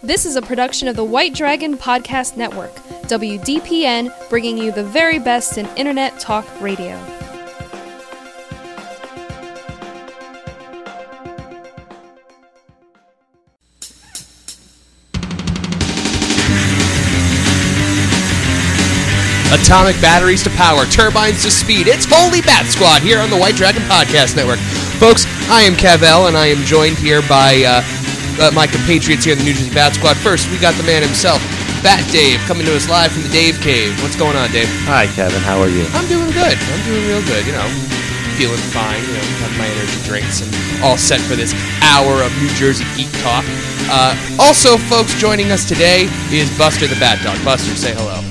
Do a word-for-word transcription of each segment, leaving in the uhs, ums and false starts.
This is a production of the White Dragon Podcast Network, W D P N, bringing you the very best in Internet Talk Radio. Atomic batteries to power, turbines to speed. It's Holy Bat Squad here on the White Dragon Podcast Network. Folks, I am Cavell, and I am joined here by uh, uh, my compatriots here in the New Jersey Bat Squad. First, we got the man himself, Bat Dave, coming to us live from the Dave Cave. What's going on, Dave? Hi, Kevin. How are you? I'm doing good. I'm doing real good, you know. Feeling fine, you know, having my energy drinks and all set for this hour of New Jersey Geek Talk. Uh, also, folks, joining us today is Buster the Bat Dog. Buster, say hello.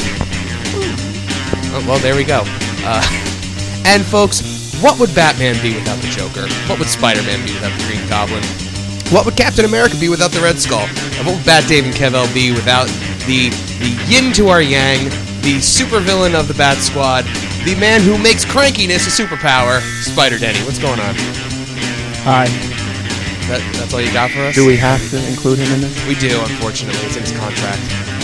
Oh, well, there we go. Uh, and, folks, what would Batman be without the Joker? What would Spider-Man be without the Green Goblin? What would Captain America be without the Red Skull? And what would Bat Dave and Cavell be without the, the yin to our yang, the supervillain of the Bat Squad, the man who makes crankiness a superpower, Spider-Denny? What's going on? Hi. That, that's all you got for us? Do we have to include him in this? We do, unfortunately. It's in his contract.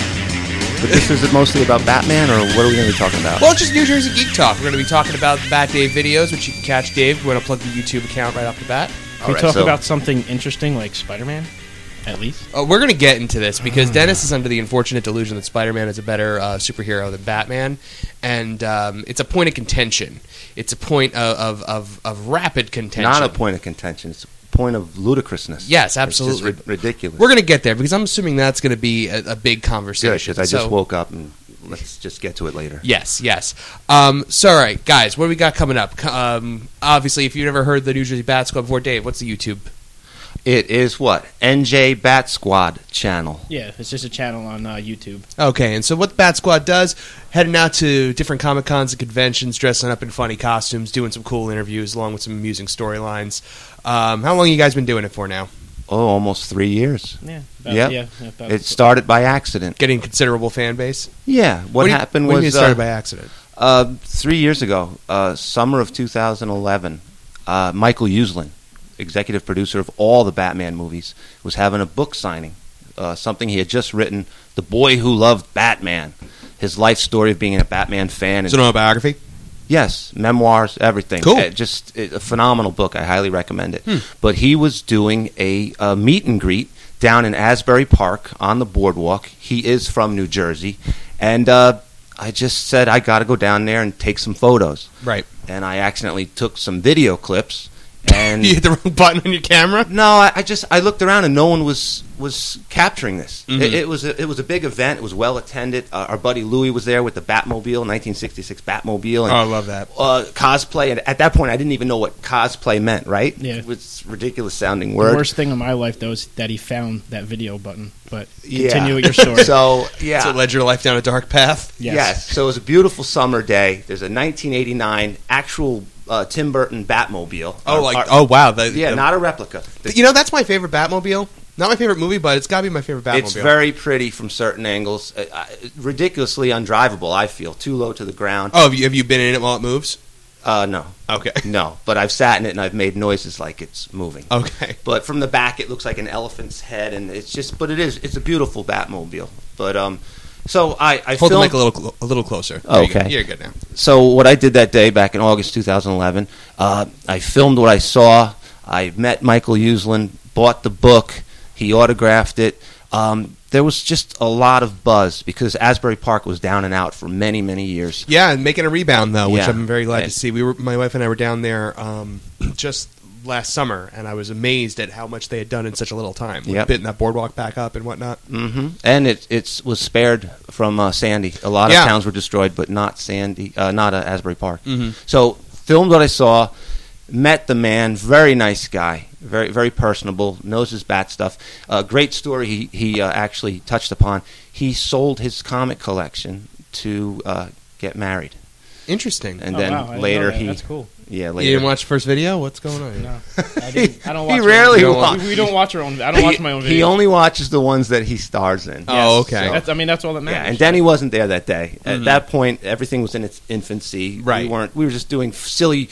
But this is mostly about Batman, or what are we going to be talking about? Well, it's just New Jersey Geek Talk. We're going to be talking about the Bat Dave videos, which you can catch Dave. We're going to plug the YouTube account right off the bat. Can we right, talk so- about something interesting like Spider-Man, at least? Uh, we're going to get into this because Dennis is under the unfortunate delusion that Spider-Man is a better uh, superhero than Batman, and um, it's a point of contention. It's a point of, of, of, of rapid contention. Not a point of contention. It's a point of ludicrousness. Yes, absolutely. It's just ri- ridiculous. We're going to get there because I'm assuming that's going to be a, a big conversation. Good, because I So- just woke up, and let's just get to it later. Yes, yes. Um, so, all right, guys, what do we got coming up? Um, obviously, if you've never heard the New Jersey Bat Squad before, Dave, what's the YouTube? It is what? N J Bat Squad channel. Yeah, it's just a channel on uh, YouTube. Okay, and so what the Bat Squad does, heading out to different Comic-Cons and conventions, dressing up in funny costumes, doing some cool interviews along with some amusing storylines. Um, how long have you guys been doing it for now? Oh, almost three years. Yeah. About, Yeah. yeah about, It started by accident. Getting considerable fan base? Yeah. What, do you- happened what do you mean was it started uh, by accident? uh, three years ago, uh, summer of two thousand eleven, uh, Michael Uslan, executive producer of all the Batman movies, was having a book signing, uh, something he had just written, The Boy Who Loved Batman, his life story of being a Batman fan. Is it an autobiography? Yes, memoirs, everything. Cool. Uh, just uh, a phenomenal book. I highly recommend it. Hmm. But he was doing a, a meet and greet down in Asbury Park on the boardwalk. He is from New Jersey. And uh, I just said, I got to go down there and take some photos. Right. And I accidentally took some video clips. And You hit the wrong button on your camera? no, I, I just I looked around and no one was was capturing this. Mhm. It, it was a, it was a big event. It was well attended. Uh, our buddy Louie was there with the Batmobile, nineteen sixty-six Batmobile, and Oh, I love that. uh, cosplay. And at that point, I didn't even know what cosplay meant. Right? Yeah. It was a ridiculous sounding The word. worst thing in my life, though, is that he found that video button. But Yeah. continue with your story. So yeah, So it led your life down a dark path? yes. yes. So it was a beautiful summer day. There's a nineteen eighty-nine actual uh, Tim Burton Batmobile. Oh, Our- like, our- oh, wow. The, yeah, the- not a replica. The- You know, that's my favorite Batmobile. Not my favorite movie, but it's got to be my favorite Batmobile. It's very pretty from certain angles. Uh, uh, ridiculously undrivable, I feel. Too low to the ground. Oh, have you, have you been in it while it moves? Uh, no. Okay. No. But I've sat in it and I've made noises like it's moving. Okay. But from the back, it looks like an elephant's head, and it's just. But it is. It's a beautiful Batmobile. But um, so I, I Hold the filmed. mic a little clo- a little closer. Oh, There you go. okay. You're good now. So what I did that day back in August two thousand eleven, uh, I filmed what I saw. I met Michael Uslan, bought the book, he autographed it. Um, there was just a lot of buzz because Asbury Park was down and out for many, many years. Yeah, and making a rebound though, which Yeah. I'm very glad to And- see. We were, my wife and I were down there um, just last summer, and I was amazed at how much they had done in such a little time. Like Yep. Bitten that boardwalk back up and whatnot. hmm And it it was spared from uh, Sandy. A lot of Yeah. towns were destroyed, but not Sandy, uh, not uh, Asbury Park. Mhm. So filmed what I saw, met the man, very nice guy, very very personable, knows his bat stuff. Uh, great story he he uh, actually touched upon. He sold his comic collection to uh, get married, Interesting. and Oh, then wow, I didn't later know that. he That's cool. yeah You later didn't watch the first video? What's going on here? No, I, didn't, I don't watch. he my rarely own, wa- we, we don't watch our own. I don't watch my own videos. He only watches the ones that he stars in. Oh, okay. So- That's, I mean, that's all that matters. Yeah, and Denny wasn't there that day. Mhm. At that point, everything was in its infancy. Right. We weren't. We were just doing silly,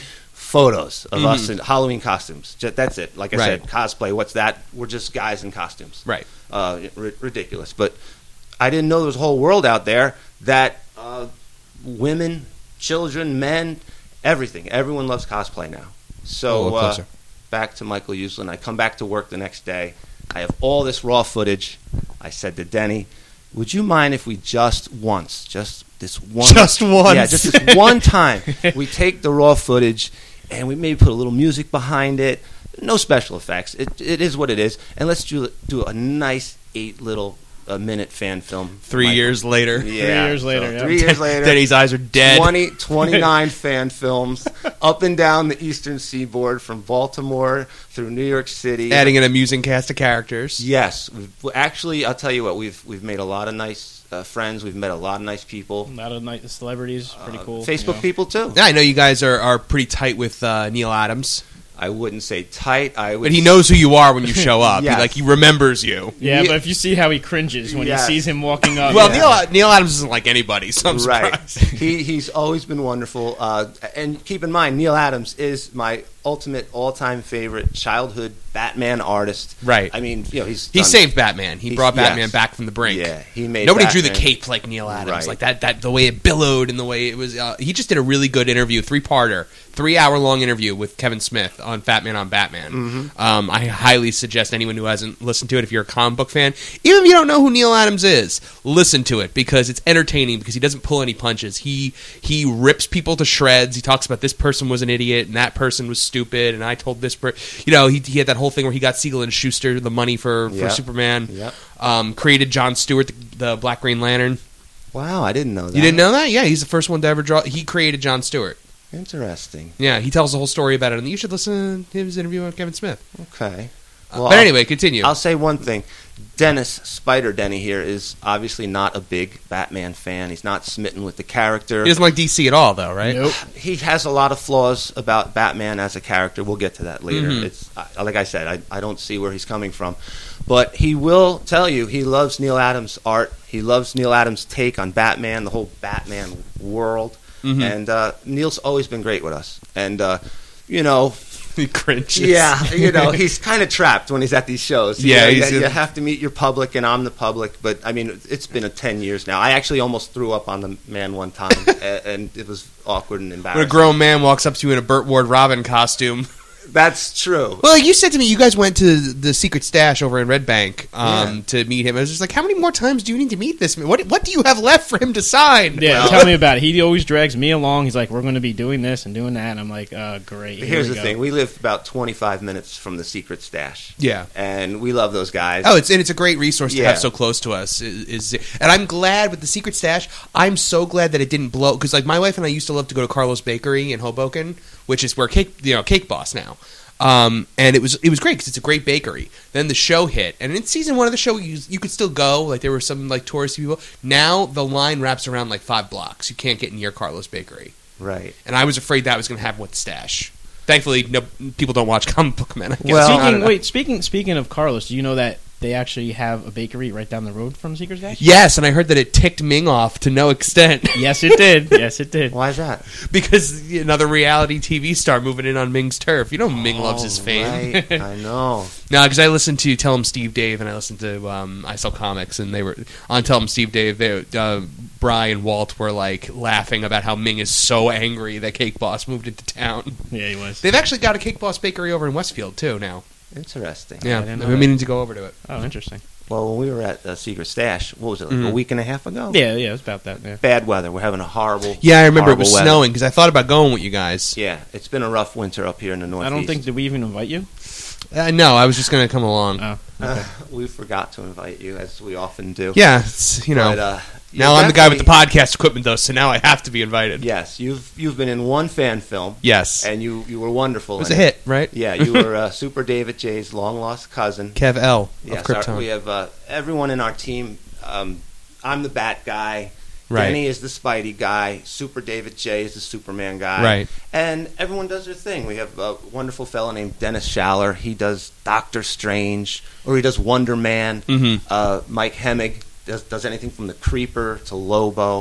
photos of Mhm. us in Halloween costumes. Ju- That's it. Like I Right. said, cosplay. What's that? We're just guys in costumes. Right. Uh, r- ridiculous. But I didn't know there was a whole world out there that uh, women, children, men, everything. Everyone loves cosplay now. Oh, So look uh, closer. back to Michael Uslan. I come back to work the next day. I have all this raw footage. I said to Denny, would you mind if we just once, just this one, Just once. yeah, just this one time, we take the raw footage and we maybe put a little music behind it. No special effects. It it is what it is, and let's do do a nice eight little a minute fan film. Three Michael. years later. Yeah, years later, so yeah. Three years later. Denny's eyes are dead. twenty, twenty-nine fan films up and down the eastern seaboard from Baltimore through New York City. Adding an amusing cast of characters. Yes. We've, well, actually, I'll tell you what, we've we've made a lot of nice uh, friends. We've met a lot of nice people. A lot of night celebrities, pretty Uh, cool. Facebook you know. people, too. Yeah, I know you guys are, are pretty tight with uh, Neil Adams, I wouldn't say tight. I would but he knows who you are when you show up. Yes. He, like he remembers you. Yeah, Ye- but if you see how he cringes when Yes. he sees him walking up. Well, Yeah. Neil Neil Adams isn't like anybody, so I'm Right. surprised. he he's always been wonderful. Uh, and keep in mind, Neil Adams is my ultimate all-time favorite childhood Batman artist. Right. I mean, you know, he's He done- saved Batman. He He's- brought Batman yes. back from the brink. Yeah, he made Nobody drew the Batman- cape like Neil Adams, Right. like that. That the way it billowed and the way it was. Uh, he just did a really good interview, three-parter, three-hour-long interview with Kevin Smith on Fat Man on Batman. Mm-hmm. Um, I highly suggest anyone who hasn't listened to it, if you're a comic book fan, even if you don't know who Neil Adams is, listen to it because it's entertaining. Because he doesn't pull any punches. He he rips people to shreds. He talks about this person was an idiot and that person was stupid, and I told this person. You know, he he had that whole thing where he got Siegel and Schuster the money for, for Yep. Superman. Yep. Um, created John Stewart, the, the Black Green Lantern. Wow, I didn't know that. You didn't know that? Yeah, he's the first one to ever draw. He created John Stewart. Interesting. Yeah, he tells the whole story about it, and you should listen to his interview with Kevin Smith. Okay. Uh, Well, but I'll- anyway, continue. I'll say one thing. Dennis Spider Denny here is obviously not a big Batman fan. He's not smitten with the character. he doesn't like D C at all, though, right? Nope. He has a lot of flaws about Batman as a character. We'll get to that later. Mhm. It's I- like I said, I, I don't see where he's coming from, but he will tell you he loves Neil Adams' art. He loves Neil Adams' take on Batman, the whole Batman world, Mhm. and uh, Neil's always been great with us. And uh, you know, He cringes. yeah, you know, he's kind of trapped when he's at these shows. You Yeah, know, he's you, in- you have to meet your public, and I'm the public. But I mean, it's been a ten years now. I actually almost threw up on the man one time, a- and it was awkward and When a embarrassing. grown man walks up to you in a Burt Ward Robin costume. That's true. Well, you said to me you guys went to the secret stash over in Red Bank um, Yeah. to meet him. I was just like, how many more times do you need to meet this man? What What do you have left for him to sign? Yeah, Well- tell me about it. He always drags me along. He's like, "We're going to be doing this and doing that." And I'm like, "Uh, great." Here Here's we the go. thing: we live about twenty-five minutes from the secret stash. Yeah. and we love those guys. Oh, it's and it's a great resource to Yeah. have so close to us. Is, is and I'm glad with the secret stash. I'm so glad that it didn't blow because like my wife and I used to love to go to Carlos Bakery in Hoboken, which is where Cake you know Cake Boss now. Um, and it was it was great because it's a great bakery. Then the show hit, and in season one of the show, you, you could still go. Like there were some like touristy people. Now the line wraps around like five blocks. You can't get near Carlos Bakery, right. and I was afraid that was going to happen with the stash. Thankfully, no people don't watch comic book men. I guess. Well, I don't Speaking, know. wait, speaking speaking of Carlos, do you know that they actually have a bakery right down the road from Secret Stash? Yes, and I heard that it ticked Ming off to no extent. Yes, it did. Yes, it did. Why is that? Because another reality T V star moving in on Ming's turf. You know Ming loves his Oh, fame. right. I know. No, because I listened to Tell 'em Steve Dave and I listened to um, I Sell Comics, and they were on Tell 'em Steve Dave. They, uh, Bry and Walt were like laughing about how Ming is so angry that Cake Boss moved into town. Yeah, he was. They've actually got a Cake Boss bakery over in Westfield too now. Interesting. Yeah, I I've didn't know been that. meaning to go over to it. Oh, interesting. Well, when we were at uh, Secret Stash, what was it, like Mhm. a week and a half ago? Yeah, yeah, it was about that. Yeah. Bad weather. We're having a horrible. Yeah, I remember it horrible was weather. snowing because I thought about going with you guys. Yeah, it's been a rough winter up here in the Northeast. I don't think did we even invite you? Uh, no, I was just going to come along. Oh, Uh, okay. we forgot to invite you, as we often do. Yeah, it's, you know. But, uh, now you're I'm the guy with the definitely- podcast equipment though, so now I have to be invited. Yes, you've you've been in one fan film, Yes. and you, you were wonderful. It was in a hit, right? Yeah, you were uh, Super David J's long lost cousin. Kev L Yes, of Krypton. our, we have uh, everyone in our team. Um, I'm the Bat guy. Right. Danny is the Spidey guy. Super David J is the Superman guy. Right. And everyone does their thing. We have a wonderful fellow named Dennis Schaller. He does Doctor Strange, or he does Wonder Man. Mhm. Uh, Mike Hemmig does, does anything from the Creeper to Lobo.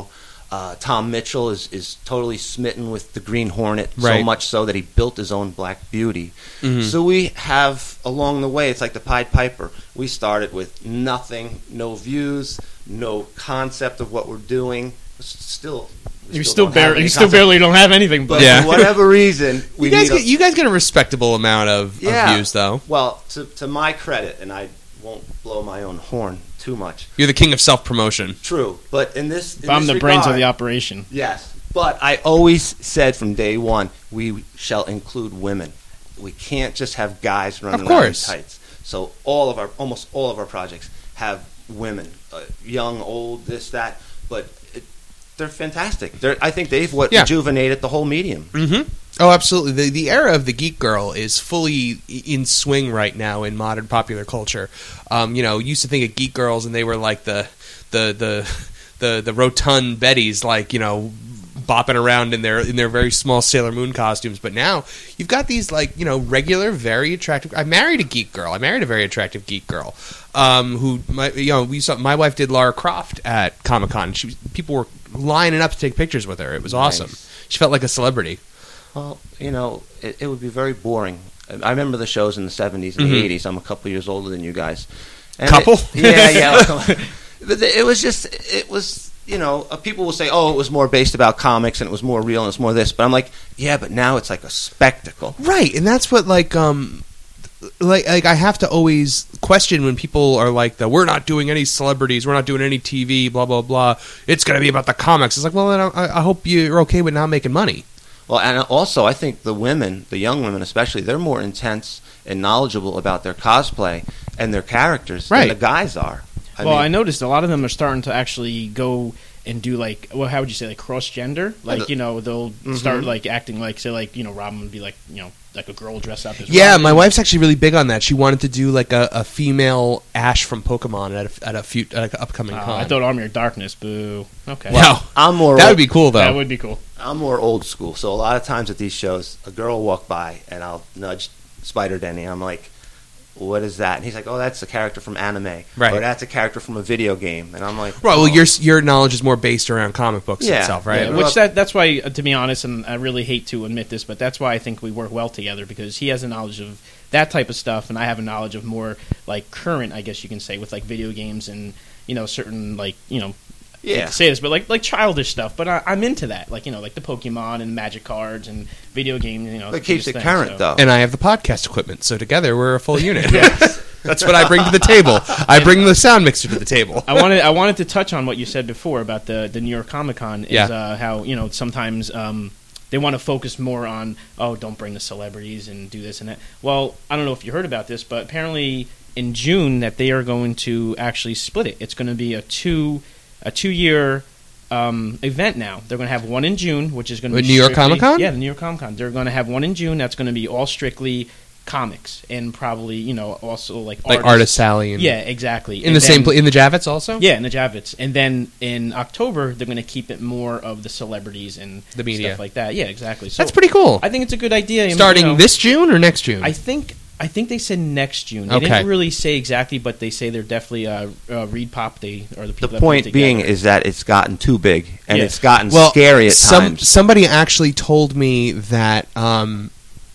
Uh, Tom Mitchell is, is totally smitten with the Green Hornet, Right. so much so that he built his own Black Beauty. Mhm. So we have, along the way, it's like the Pied Piper. We started with nothing, no views, no concept of what we're doing. S- Still, we You still don't have barely, any you still concept. barely don't have anything. But But Yeah. for whatever reason, we You guys, need a- get, you guys get a respectable amount of, Yeah. of views, though. Well, to, to my credit, and I won't blow my own horn too much. You're the king of self-promotion. True, but in this, in I'm this the brains of regard- the operation. Yes, but I always said from day one, we shall include women. We can't just have guys running Of around in course. tights. So all of our, almost all of our projects have women, uh, young, old, this, that, but it, they're fantastic. They're, I think they've what Yeah. rejuvenated the whole medium. Mm-hmm. Oh, absolutely. The the era of the geek girl is fully i- in swing right now in modern popular culture. Um, you know, used to think of geek girls and they were like the the the the, the rotund Bettys, like, you know, bopping around in their in their very small Sailor Moon costumes. But now you've got these, like, you know, regular, very attractive. I married a geek girl. I married a very attractive geek girl. Um, who my you know we saw my wife did Lara Croft at Comic Con. She was, people were lining up to take pictures with her. It was awesome. Nice. She felt like a celebrity. Well, you know, it, it would be very boring. I remember the shows in the seventies and Mhm. the eighties. I'm a couple years older than you guys. And Couple? It, yeah, yeah. But it was just, it was, you know, uh, people will say, oh, it was more based about comics and it was more real and it's more this. But I'm like, yeah, but now it's like a spectacle. Right, and that's what like um like like I have to always question when people are like the we're not doing any celebrities, we're not doing any T V, blah blah blah. It's going to be about the comics. It's like, well, then I, I hope you're okay with not making money. Well, and also, I think the women, the young women especially, they're more intense and knowledgeable about their cosplay and their characters Right. than the guys are. I well, mean, I noticed a lot of them are starting to actually go and do like, well, how would you say, like cross gender? Like, the- you know, they'll Mhm. start like acting like, say, like, you know, Robin would be like, you know, like a girl dressed up as Yeah, Robin. my wife's actually really big on that. She wanted to do like a, a female Ash from Pokemon at a, at a few at a upcoming Oh, con. I thought Army of Darkness. Boo. Okay. Wow, I'm more that would be cool though. That would be cool. I'm more old school, so a lot of times at these shows, a girl will walk by and I'll nudge Spider Denny. I'm like, "What is that?" And he's like, "Oh, that's a character from anime, Right. or that's a character from a video game." And I'm like, Right. Well, "Oh." your your knowledge is more based around comic books Yeah. itself, right? Yeah, which that that's why, uh, to be honest, and I really hate to admit this, but that's why I think we work well together, because he has a knowledge of that type of stuff, and I have a knowledge of more like current, I guess you can say, with like video games and, you know, certain like, you know, I hate Yeah. to say this, but like like childish stuff. But I, I'm into that, like, you know, like the Pokemon and Magic cards and video games. You know, It keeps this it thing, current, so. though. And I have the podcast equipment, so together we're a full unit. That's what I bring to the table. I bring the sound mixer to the table. I wanted I wanted to touch on what you said before about the the New York Comic Con. Is Yeah. uh, how, you know, sometimes um, they want to focus more on, oh, don't bring the celebrities and do this and that. Well, I don't know if you heard about this, but apparently in June that they are going to actually split it. It's going to be a two a two year um, event now. They're going to have one in June, which is going to With be New York strictly- Comic-Con? Yeah, the New York Comic Con. They're going to have one in June. That's going to be all strictly comics and probably, you know, also like Like artists. Artist Sally. And Yeah, exactly. In And the same then- pla- in the Javits also. yeah, in the Javits. And then in October, they're going to keep it more of the celebrities and The media. stuff like that. Yeah, exactly. So That's pretty cool. I think it's a good idea. I mean, Starting you know, this June or next June? I think I think they said next June. They Okay. didn't really say exactly, but they say they're definitely uh, uh, Reed Pop. They are the people. The that put it point being together. is that it's gotten too big and Yeah. it's gotten well, scary at some, times. Somebody actually told me that, um,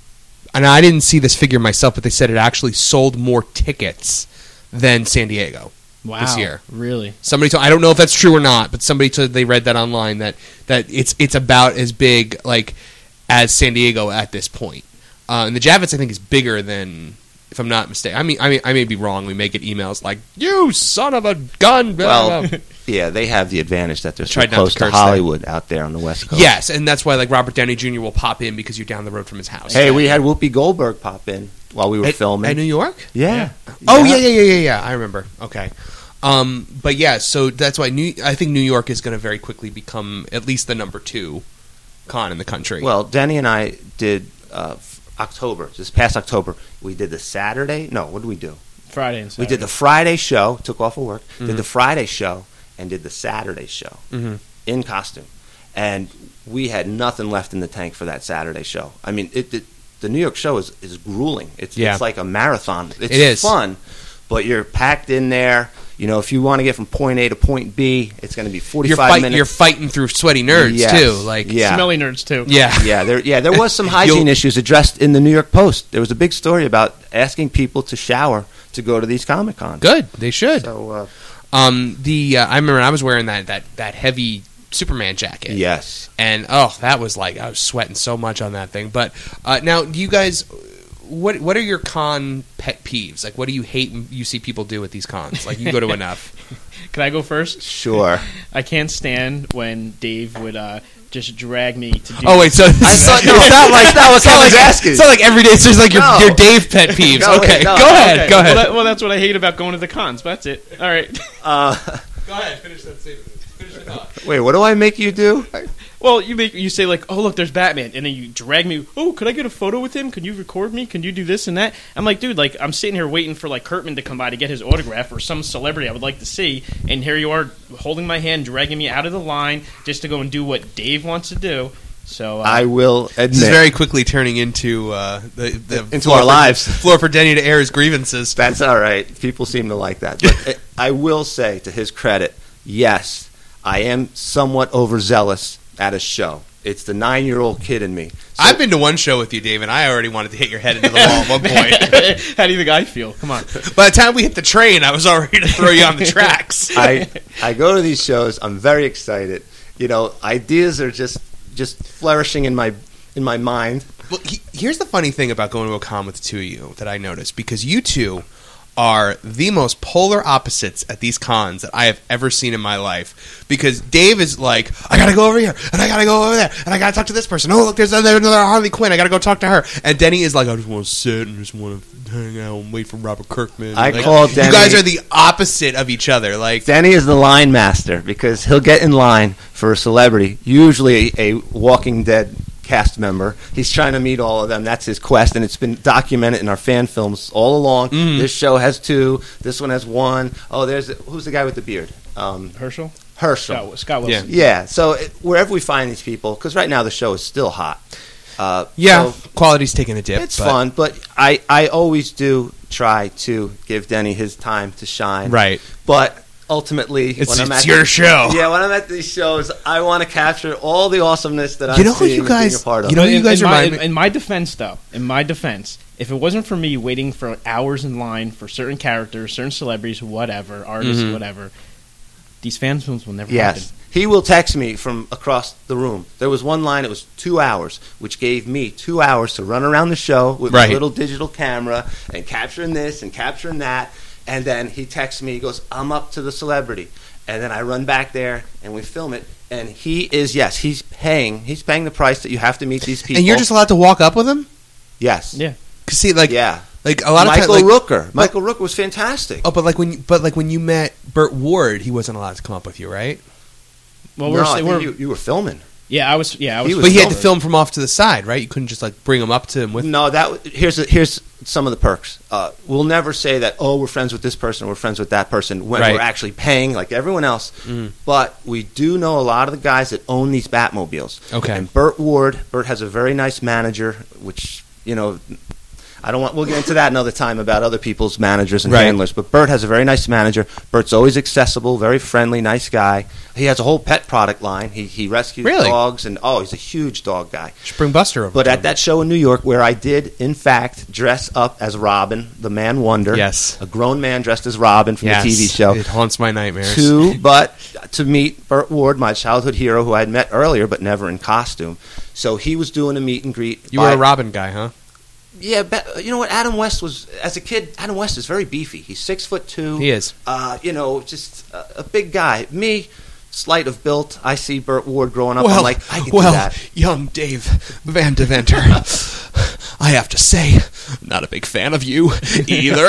and I didn't see this figure myself, but they said it actually sold more tickets than San Diego wow, this year. Really? Somebody told, I don't know if that's true or not, but somebody told they read that online that, that it's it's about as big like as San Diego at this point. Uh, and the Javits, I think, is bigger than, if I'm not mistaken. I mean, I mean, I may be wrong. We may get emails like, "You son of a gun!" blah, Well, blah. yeah, they have the advantage that they're so Tried not close to to, curse there. Hollywood out there on the West Coast. Yes, and that's why like Robert Downey Junior will pop in because you're down the road from his house. Hey, we had Whoopi Goldberg pop in while we were at, filming. at New York. yeah. Oh yeah, yeah, yeah, yeah, yeah. I remember. Okay, um, but yeah, so that's why New. I think New York is going to very quickly become at least the number two con in the country. Well, Denny and I did uh, f- October, this past October. We did the Saturday. No, what did we do? Friday and We Saturday. did the Friday show, took off of work, Mhm. did the Friday show, and did the Saturday show hmm in costume. And we had nothing left in the tank for that Saturday show. I mean, it, it the New York show is, is grueling. It's, Yeah. it's like a marathon. It's It is. fun, but you're packed in there. You know, if you want to get from point A to point B, it's going to be forty-five You're, fight, minutes. you're fighting through sweaty nerds Yes. too, like Yeah. Smelly nerds too. yeah. Yeah, there, yeah, there was some hygiene You'll- issues addressed in the New York Post. There was a big story about asking people to shower to go to these Comic Cons. Good, they should. So, uh, Um, the uh, I remember I was wearing that that that heavy Superman jacket. yes. And oh, that was like I was sweating so much on that thing. But uh, now, do you guys? What what are your con pet peeves? Like, what do you hate when you see people do at these cons? Like, you go to enough. Can I go first? Sure. I can't stand when Dave would uh, just drag me to do. Oh wait, so I thought no, it's not like that was it's not Kevin's like, asking. it's not like every day. It's just like your, No. your Dave pet peeves. No, okay, wait, no. go ahead, Okay, go ahead. Well, that, well, that's what I hate about going to the cons. But that's it. All right. Uh, Go ahead, finish that statement. Finish your thought. wait, what do I make you do? Well, you make you say like, "Oh, look, there's Batman," and then you drag me. Oh, could I get a photo with him? Can you record me? Can you do this and that? I'm like, dude, like I'm sitting here waiting for like Kurtman to come by to get his autograph or some celebrity I would like to see, and here you are holding my hand, dragging me out of the line just to go and do what Dave wants to do. So uh, I will admit. This is very quickly turning into uh, the, the Into floor our for- lives. Floor for Denny to air his grievances. That's all right. People seem to like that. But I will say, to his credit, yes, I am somewhat overzealous at a show. It's the nine-year-old kid in me. So I've been to one show with you, Dave, and I already wanted to hit your head into the wall at one point. how do you think I feel? Come on. By the time we hit the train, I was already to throw you on the tracks. I I go to these shows. I'm very excited. You know, ideas are just just flourishing in my in my mind. Well, he, here's the funny thing about going to a con with the two of you that I noticed, because you two are the most polar opposites at these cons that I have ever seen in my life. Because Dave is like, I gotta go over here, and I gotta go over there, and I gotta talk to this person. Oh, look, there's another, another Harley Quinn. I gotta go talk to her. And Denny is like, I just want to sit and just want to hang out and wait for Robert Kirkman. I like, call Denny- You guys are the opposite of each other. Like, Danny is the line master because he'll get in line for a celebrity, usually a Walking Dead cast member. He's trying to meet all of them. That's his quest, and it's been documented in our fan films all along. Mm. This show has two. This one has one. Oh, there's who's the guy with the beard? Um, Herschel. Herschel. Scott, Scott Wilson. Yeah. So it, wherever we find these people, because right now the show is still hot. Uh, yeah, so quality's taking a dip. it's but- fun, but I I always do try to give Denny his time to shine. Right. But ultimately, It's, when I'm it's at your the- show. Yeah, when I'm at these shows, I want to capture all the awesomeness that I'm You know who seeing you and being guys- a part of. you know- But you in, guys in, my, remind in, me- in my defense, though, in my defense, if it wasn't for me waiting for hours in line for certain characters, certain celebrities, whatever, artists, Mhm. whatever, these fan films will never Yes. happen. He will text me from across the room. There was one line, it was two hours, which gave me two hours to run around the show with Right. my little digital camera and capturing this and capturing that. And then he texts me, he goes, I'm up to the celebrity. And then I run back there and we film it. And he is, yes, he's paying. He's paying the price that you have to meet these people. And you're just allowed to walk up with him? yes. Yeah. Cause see, like, Yeah. like a lot of Michael times, like, Rooker. Michael Rooker was fantastic. oh, but like when, you, but like when you met Burt Ward, he wasn't allowed to come up with you, right? Well, no, we're, I think we're you, you were filming. yeah, I was yeah, I was, He was But he had to filming. film from off to the side, right? You couldn't just like bring him up to him with. No, that w- here's a, here's some of the perks. Uh, we'll never say that. Oh, we're friends with this person. We're friends with that person when Right. we're actually paying like everyone else. Mhm. But we do know a lot of the guys that own these Batmobiles. Okay. And Burt Ward, Burt has a very nice manager, which you know. I don't want. We'll get into that another time about other people's managers and Right. handlers. But Burt has a very nice manager. Burt's always accessible, very friendly, nice guy. He has a whole pet product line. He he rescues Really? dogs, and oh, he's a huge dog guy. Just bring Buster over. But to at him. that show in New York, where I did, in fact, dress up as Robin, the Man Wonder. Yes. A grown man dressed as Robin from yes, the T V show. it haunts my nightmares. Two, but to meet Burt Ward, my childhood hero, who I had met earlier, but never in costume. So he was doing a meet and greet. You were by- a Robin guy, huh? Yeah, be- you know what? Adam West was, as a kid, Adam West is very beefy. He's six foot two. He is. Uh, you know, just a, a big guy. Me, slight of built. I see Burt Ward growing up. I'm like, I can well, do that. young Dave Van Deventer, I have to say, not a big fan of you either.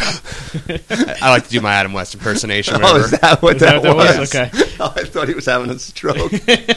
I like to do my Adam West impersonation. Oh, Remember? is that what Is that, that what that was? was? Okay. Oh, I thought he was having a stroke.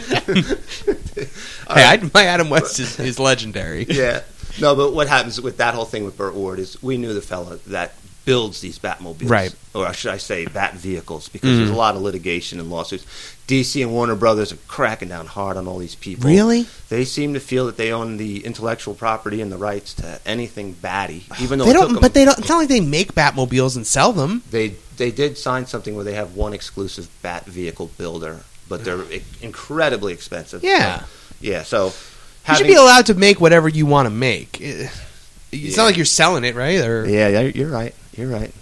hey, I, my Adam West is, is legendary. Yeah. No, but what happens with that whole thing with Burt Ward is we knew the fella that builds these Batmobiles. Right. Or should I say Bat vehicles, because Mm. there's a lot of litigation and lawsuits. D C and Warner Brothers are cracking down hard on all these people. Really? They seem to feel that they own the intellectual property and the rights to anything batty, even though They it took don't, them, but they don't. It's not like they make Batmobiles and sell them. they they did sign something where they have one exclusive Bat vehicle builder, but they're i- incredibly expensive. Yeah. So, yeah. So You having, should be allowed to make whatever you want to make. It- It's Yeah. not like you're selling it, right? Or Yeah, yeah, you're right. You're right.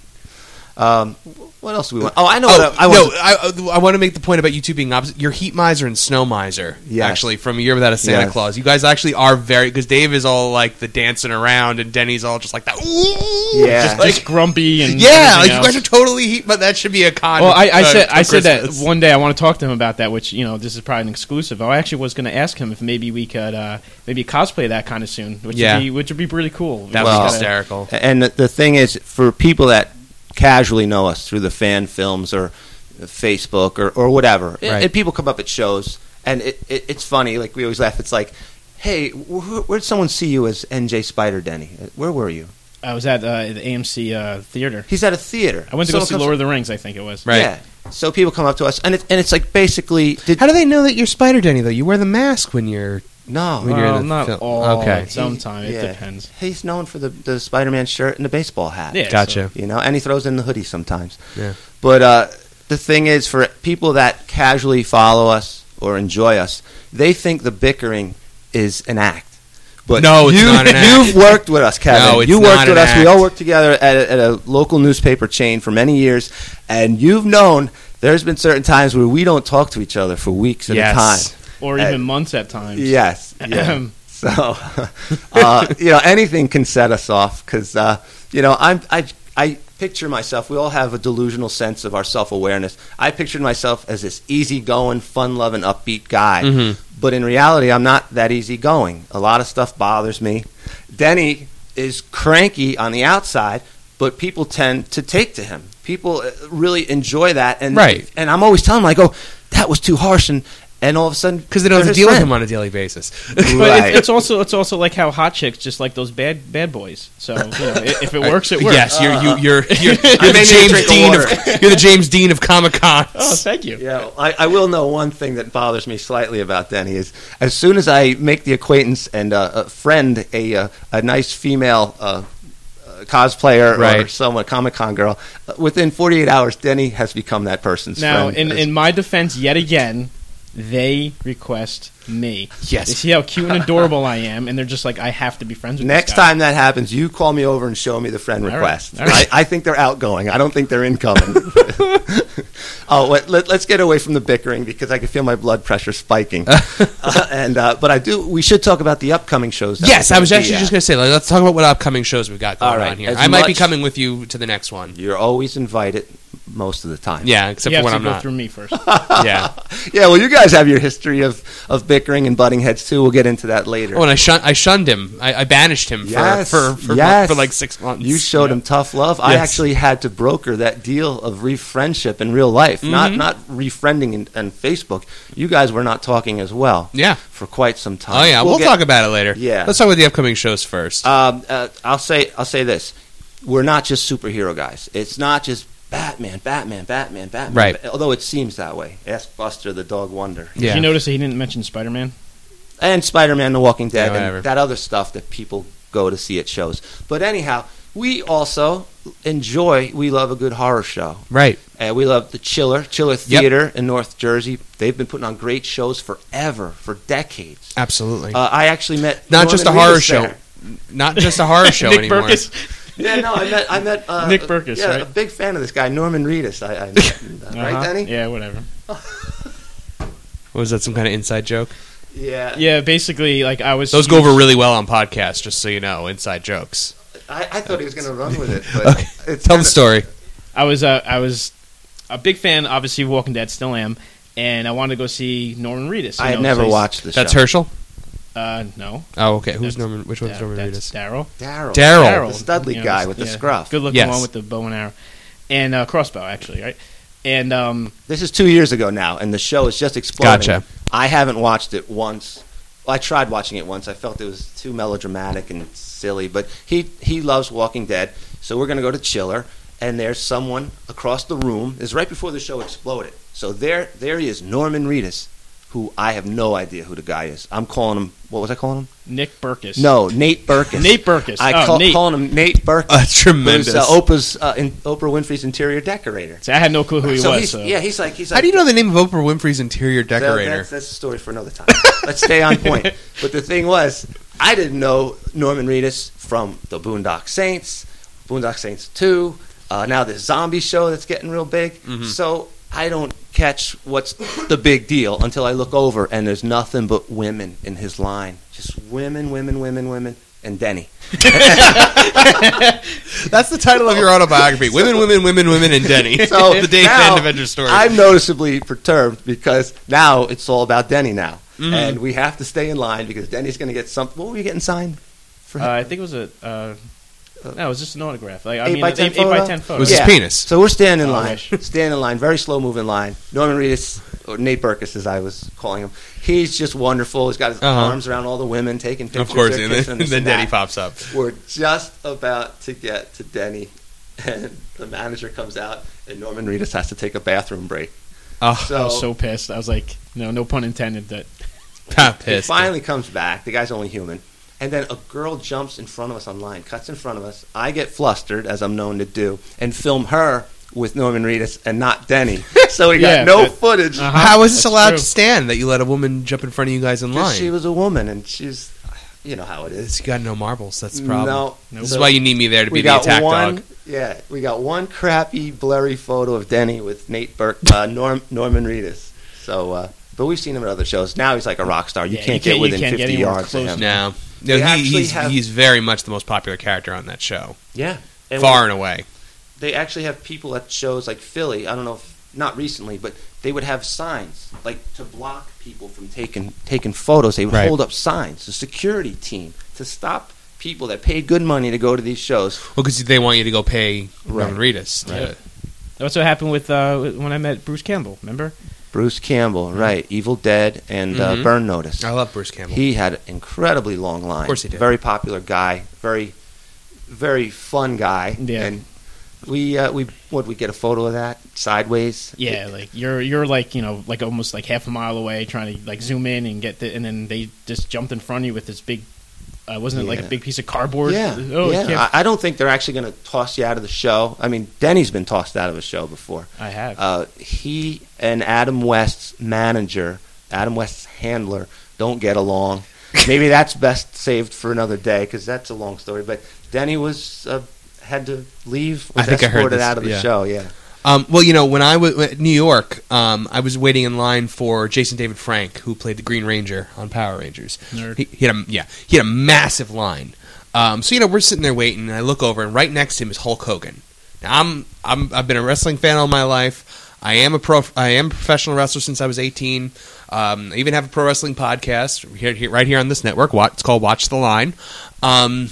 Um, what else do we want? Oh, I know. Oh, what I, I no, want. I, I want to make the point about you two being opposite. You're Heat Miser and Snow Miser, Yes. actually, from A Year Without a Santa Yes. Claus. You guys actually are very... Because Dave is all, like, the dancing around, and Denny's all just like that. Ooh, Yeah. just Just like, grumpy and yeah, everything like, you else. guys are totally Heat... But that should be a con. Well, I, I uh, said for I said that Christmas. one day I want to talk to him about that, which, you know, this is probably an exclusive. I actually was going to ask him if maybe we could uh, maybe cosplay that kind of soon, which Yeah. would be which would be really cool. That Well, was hysterical. And the, the thing is, for people that casually know us through the fan films or Facebook or, or whatever, and- Right. and people come up at shows, and it, it, it's funny. Like we always laugh. It's like, hey, wh- where'd someone see you as N J Spider Denny? Where were you? I was at uh, the A M C uh, theater. He's at a theater. I went to go Someone see comes- Lord of the Rings. I think it was. Right. Yeah. So people come up to us, and it, and it's like basically, did, How do they know that you're Spider Denny, though? You wear the mask when you're... no, When you're in Well, the not film. all. Okay. Sometimes it Yeah. depends. He's known for the, the Spider-Man shirt and the baseball hat. Yeah. Gotcha. You know, and he throws in the hoodie sometimes. Yeah. But uh, the thing is, for people that casually follow us or enjoy us, they think the bickering is an act. But No, it's you, not an act. You've worked with us, Kevin. No, it's you not worked with an us. We act. all worked together at a, at a local newspaper chain for many years, and you've known there's been certain times where we don't talk to each other for weeks at Yes. a time. Or Uh, even months at times. Yes. Yeah. So, uh, you know, anything can set us off because, uh, you know, I'm, I, I picture myself, we all have a delusional sense of our self-awareness. I pictured myself as this easygoing, fun-loving, upbeat guy. Mhm. But in reality, I'm not that easygoing. A lot of stuff bothers me. Denny is cranky on the outside, but people tend to take to him. People uh, really enjoy that. And, Right. And I'm always telling them, I go, that was too harsh. And, and all of a sudden, Because they don't have they're to his deal with friend. him on a daily basis. But Right. it, it's also it's also like how hot chicks just like those bad bad boys. So you know, i- if it works, it works. Yes, you're you, you're you're, you're I the may need to James drink a Dean water. of you're the James Dean of Comic Con. Oh, thank you. Yeah, I, I will know one thing that bothers me slightly about Denny is as soon as I make the acquaintance and uh, a friend a uh, a nice female uh, uh, cosplayer or Right. someone Comic Con girl, uh, within forty-eight hours, Denny has become that person's Now, friend. in in my defense, yet again, they request me. Yes. They see how cute and adorable I am, and they're just like, I have to be friends with Next this guy. time that happens, you call me over and show me the friend All right. request. All right. I, I think they're outgoing. I don't think they're incoming. oh, wait, let, let's get away from the bickering because I can feel my blood pressure spiking. uh, and uh, but I do. We should talk about the upcoming shows. That Yes, we're I was gonna be actually at. just going to say, like, let's talk about what upcoming shows we've got going All right. on here. As I might be much- coming with you to the next one. You're always invited most of the time. Yeah, except you for have when to I'm go not. through me first. Yeah. Yeah, well, you guys have your history of, of bickering and butting heads, too. We'll get into that later. Oh, and I, shun- I shunned him. I, I banished him for Yes, for for, yes. for like six months. You showed Yeah. him tough love. I Yes. actually had to broker that deal of re-friendship in real life, not Mhm. not re-friending in, on Facebook. You guys were not talking as well Yeah. for quite some time. Oh yeah, we'll, get- talk about it later. Yeah. Let's talk about the upcoming shows first. Um, uh, I'll say I'll say this: we're not just superhero guys. It's not just Batman, Batman, Batman, Batman. Right. Although it seems that way. Ask Buster the Dog Wonder. yeah. Did you notice that he didn't mention Spider-Man? And Spider-Man: The Walking Dead, Yeah, whatever. and that other stuff that people go to see at shows. But anyhow, we also enjoy. We love a good horror show. Right. And we love the Chiller, Chiller Theater in North Jersey. They've been putting on great shows forever, for decades. Absolutely. Uh, I actually met Not just a Norman horror Reedus show. there. Not just a horror show Nick anymore. Burkus. Yeah, no, I met I met uh, Nick Burkus, Yeah, right? a big fan of this guy, Norman Reedus. I, I met, right, Uh-huh. Danny? Yeah, whatever. Was that some kind of inside joke? Yeah. Yeah, basically, like I was. Those go over really well on podcasts, just so you know. Inside jokes. I, I thought he was going to run with it. But Okay. it's Tell kinda- the story. I was. Uh, I was a big fan, obviously, of Walking Dead. Still am, and I wanted to go see Norman Reedus. you I had know, never so he's- watched the That's show. Herschel. Uh, no. Oh, okay. Who's That's- Norman? Which one's That- Norman that's Reedus? Daryl. Daryl. Daryl. The Studley You know, guy with the yeah, scruff. Good-looking Yes. one with the bow and arrow, and uh, crossbow, actually, right? And um, This is two years ago now, and the show is just exploding. Gotcha. I haven't watched it once. Well, I tried watching it once. I felt it was too melodramatic and silly. But he he loves Walking Dead. So we're going to go to Chiller, and there's someone across the room. It's right before the show exploded. So there, there he is, Norman Reedus, who I have no idea who the guy is. I'm calling him, what was I calling him? Nick Burkus. No, Nate Burkus. Nate Burkus. I oh, call, Nate. calling him Nate Burkus. That's tremendous. Who's, uh, Oprah's, uh, in, Oprah Winfrey's interior decorator. See, I had no clue who he so was. He's, So. Yeah, he's like, he's like. How do you know the name of Oprah Winfrey's interior That- decorator? That's, that's a story for another time. Let's stay on point. But the thing was, I didn't know Norman Reedus from the Boondock Saints, Boondock Saints two, uh, now this zombie show that's getting real big. Mm-hmm. So I don't catch what's the big deal until I look over and there's nothing but women in his line. Just women, women, women, women, and Denny. That's the title of your autobiography: Women, Women, Women, Women, and Denny. So the Dave now, Vandiver story. I'm noticeably perturbed because now it's all about Denny now. Mhm. And we have to stay in line because Denny's going to get something. What were you getting signed? For Uh, I think it was a. Uh, no, it was just an autograph. Like I Eight mean, by an ten eight, eight by photo? ten photo. Was his penis. So we're standing in Oh, line, wish. standing in line, very slow moving line. Norman Reedus, or Nate Burkus, as I was calling him, he's just wonderful. He's got his Uh-huh. arms around all the women, taking pictures. Of course, they're and kissing then, this then and Denny that. pops up. We're just about to get to Denny, and the manager comes out, and Norman Reedus has to take a bathroom break. Oh, So, I was so pissed. I was like, no, no pun intended. That I'm he pissed. finally comes back. The guy's only human. And then a girl jumps in front of us on line, cuts in front of us. I get flustered, as I'm known to do, and film her with Norman Reedus and not Denny. So we got Yeah, no that- footage. Uh-huh. How is this That's allowed true. to stand that you let a woman jump in front of you guys in Because line? she was a woman, and she's, you know how it is. It's got no marbles. That's the problem. No, This So is why you need me there to we be the got attack one. dog. Yeah, we got one crappy, blurry photo of Denny with Nate Burke, uh, Norm, Norman Reedus. So, uh, but we've seen him at other shows. Now he's like a rock star. You Yeah, can't you get can't- you within can't get fifty anywhere yards close of him. No, no They he, actually he's have- he's very much the most popular character on that show, Yeah, and far we- and away. they actually have people at shows like Philly. I don't know if not recently, but they would have signs like to block people from taking taking photos. They would Right. hold up signs. The security team to stop people that paid good money to go to these shows. Well, because they want you to go pay Right. Norman Reedus. to- Yeah. That's what happened with uh, when I met Bruce Campbell. Remember? Bruce Campbell, right? Evil Dead and uh, Mhm. Burn Notice. I love Bruce Campbell. He had an incredibly long line. Of course he did. Very popular guy. Very, very fun guy. Yeah. And we uh, we what we get a photo of that sideways. Yeah, like you're you're like you know like almost like half a mile away trying to like zoom in and get the and then they just jumped in front of you with this big. Uh, wasn't it like a Yeah. big piece of cardboard? Yeah, Oh, it yeah. can't- I, I don't think they're actually going to toss you out of the show. I mean, Denny's been tossed out of a show before. I have. Uh, he and Adam West's manager, Adam West's handler, don't get along. Maybe that's best saved for another day because that's a long story. But Denny was uh, had to leave. Was I think I heard escorted this, out of the yeah. shoo. Yeah. Um, well, you know, when I was in New York, um, I was waiting in line for Jason David Frank, who played the Green Ranger on Power Rangers. Nerd. He, he had a yeah, he had a massive line. Um, so you know, we're sitting there waiting, and I look over, and right next to him is Hulk Hogan. Now, I'm I'm I've been a wrestling fan all my life. I am a pro. I am a professional wrestler since I was eighteen. Um, I even have a pro wrestling podcast here, here right here on this network. What it's called, Watch the Line. Um,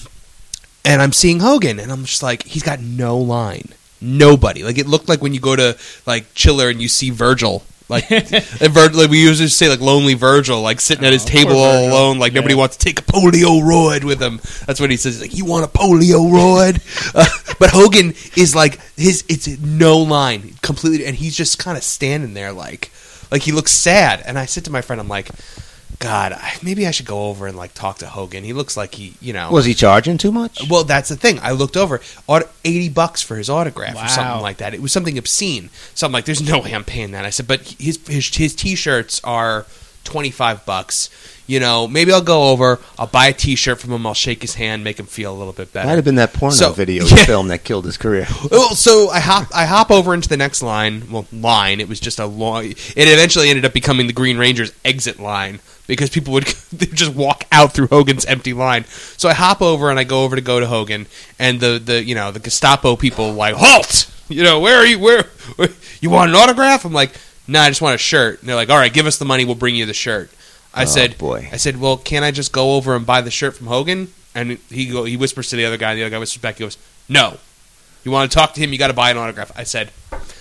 and I'm seeing Hogan, and I'm just like, he's got no line. Nobody. Like, it looked like when you go to, like, Chiller and you see Virgil. Like, and Vir- like we usually say, like, lonely Virgil, like, sitting at his Oh, table poor all Virgil. alone, like, nobody Yeah. wants to take a polio roid with him. That's what he says. He's like, you want a polio roid? uh, but Hogan is, like, his, it's no line, completely, and he's just kind of standing there, like, like, he looks sad. And I said to my friend, I'm like, God, I- maybe I should go over and, like, talk to Hogan. He looks like he, you know. Was he charging too much? Well, that's the thing. I looked over, aut- eighty bucks for his autograph or Wow. something like that. It was something obscene. So I'm like, "There's no way I'm paying that." I said, "But his his, his t-shirts are twenty-five bucks. You know, maybe I'll go over. I'll buy a t-shirt from him. I'll shake his hand, make him feel a little bit better." Might have been that porno So- video yeah. he filmed that killed his career. Well, so I hop I hop over into the next line. Well, line. It was just a long. It eventually ended up becoming the Green Ranger's exit line because people would they would just walk out through Hogan's empty line. So I hop over and I go over to go to Hogan, and the, the you know the Gestapo people like, halt. You know, where are you? Where, where you want an autograph? I'm like, no, nah, I just want a shirt. And they're like, all right, give us the money. We'll bring you the shirt. I Oh, said, boy. I said, well, can't I just go over and buy the shirt from Hogan? And he go, he whispers to the other guy. The other guy whispers back. He goes, no. You want to talk to him? You got to buy an autograph. I said,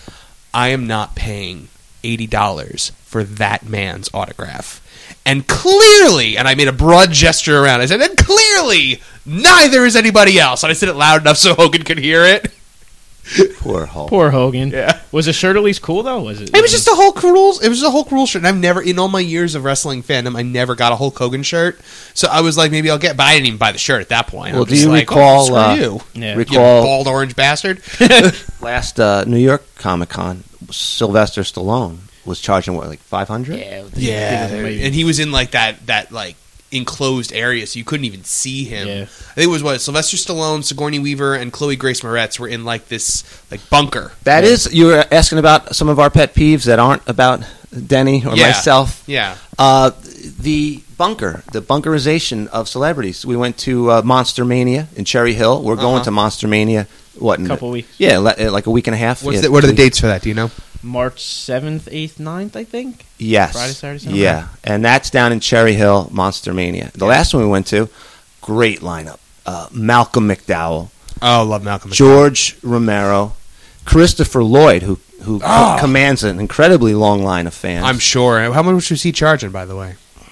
I am not paying eighty dollars for that man's autograph. And clearly, and I made a broad gesture around. I said, and clearly, Neither is anybody else. And I said it loud enough so Hogan could hear it. Poor Hulk. Poor Hogan. Yeah. Was the shirt at least cool though? Was it? It was just a Hulk rules. It was a Hulk rules shirt, and I've never, in all my years of wrestling fandom, I never got a Hulk Hogan shirt. So I was like, maybe I'll get, but I didn't even buy the shirt at that point. Well, I'm do just you like, recall, Oh, screw uh, you, Yeah. you Recall bald orange bastard. last uh, New York Comic Con, Sylvester Stallone was charging what, like five hundred? Yeah. Yeah, it was amazing. and he was in like that that like enclosed area, so you couldn't even see him. Yeah. I think it was what Sylvester Stallone, Sigourney Weaver, and Chloe Grace Moretz were in like this like bunker. That is, you were asking about some of our pet peeves that aren't about Denny or Yeah. myself. Yeah, Uh, the bunker, the bunkerization of celebrities. We went to uh, Monster Mania in Cherry Hill. We're going Uh-huh. to Monster Mania. What? In Couple the, weeks. Yeah, le- like a week and a half. What's yeah, the, what are the we- dates for that? Do you know? March seventh, eighth, ninth, I think. Yes. Friday, Saturday, Sunday? Yeah, and that's down in Cherry Hill, Monster Mania. The last one we went to, great lineup. Uh, Malcolm McDowell, Oh, love Malcolm. George Romero, Christopher Lloyd, who who Oh. co- commands an incredibly long line of fans. I'm sure. How much was he charging, by the way?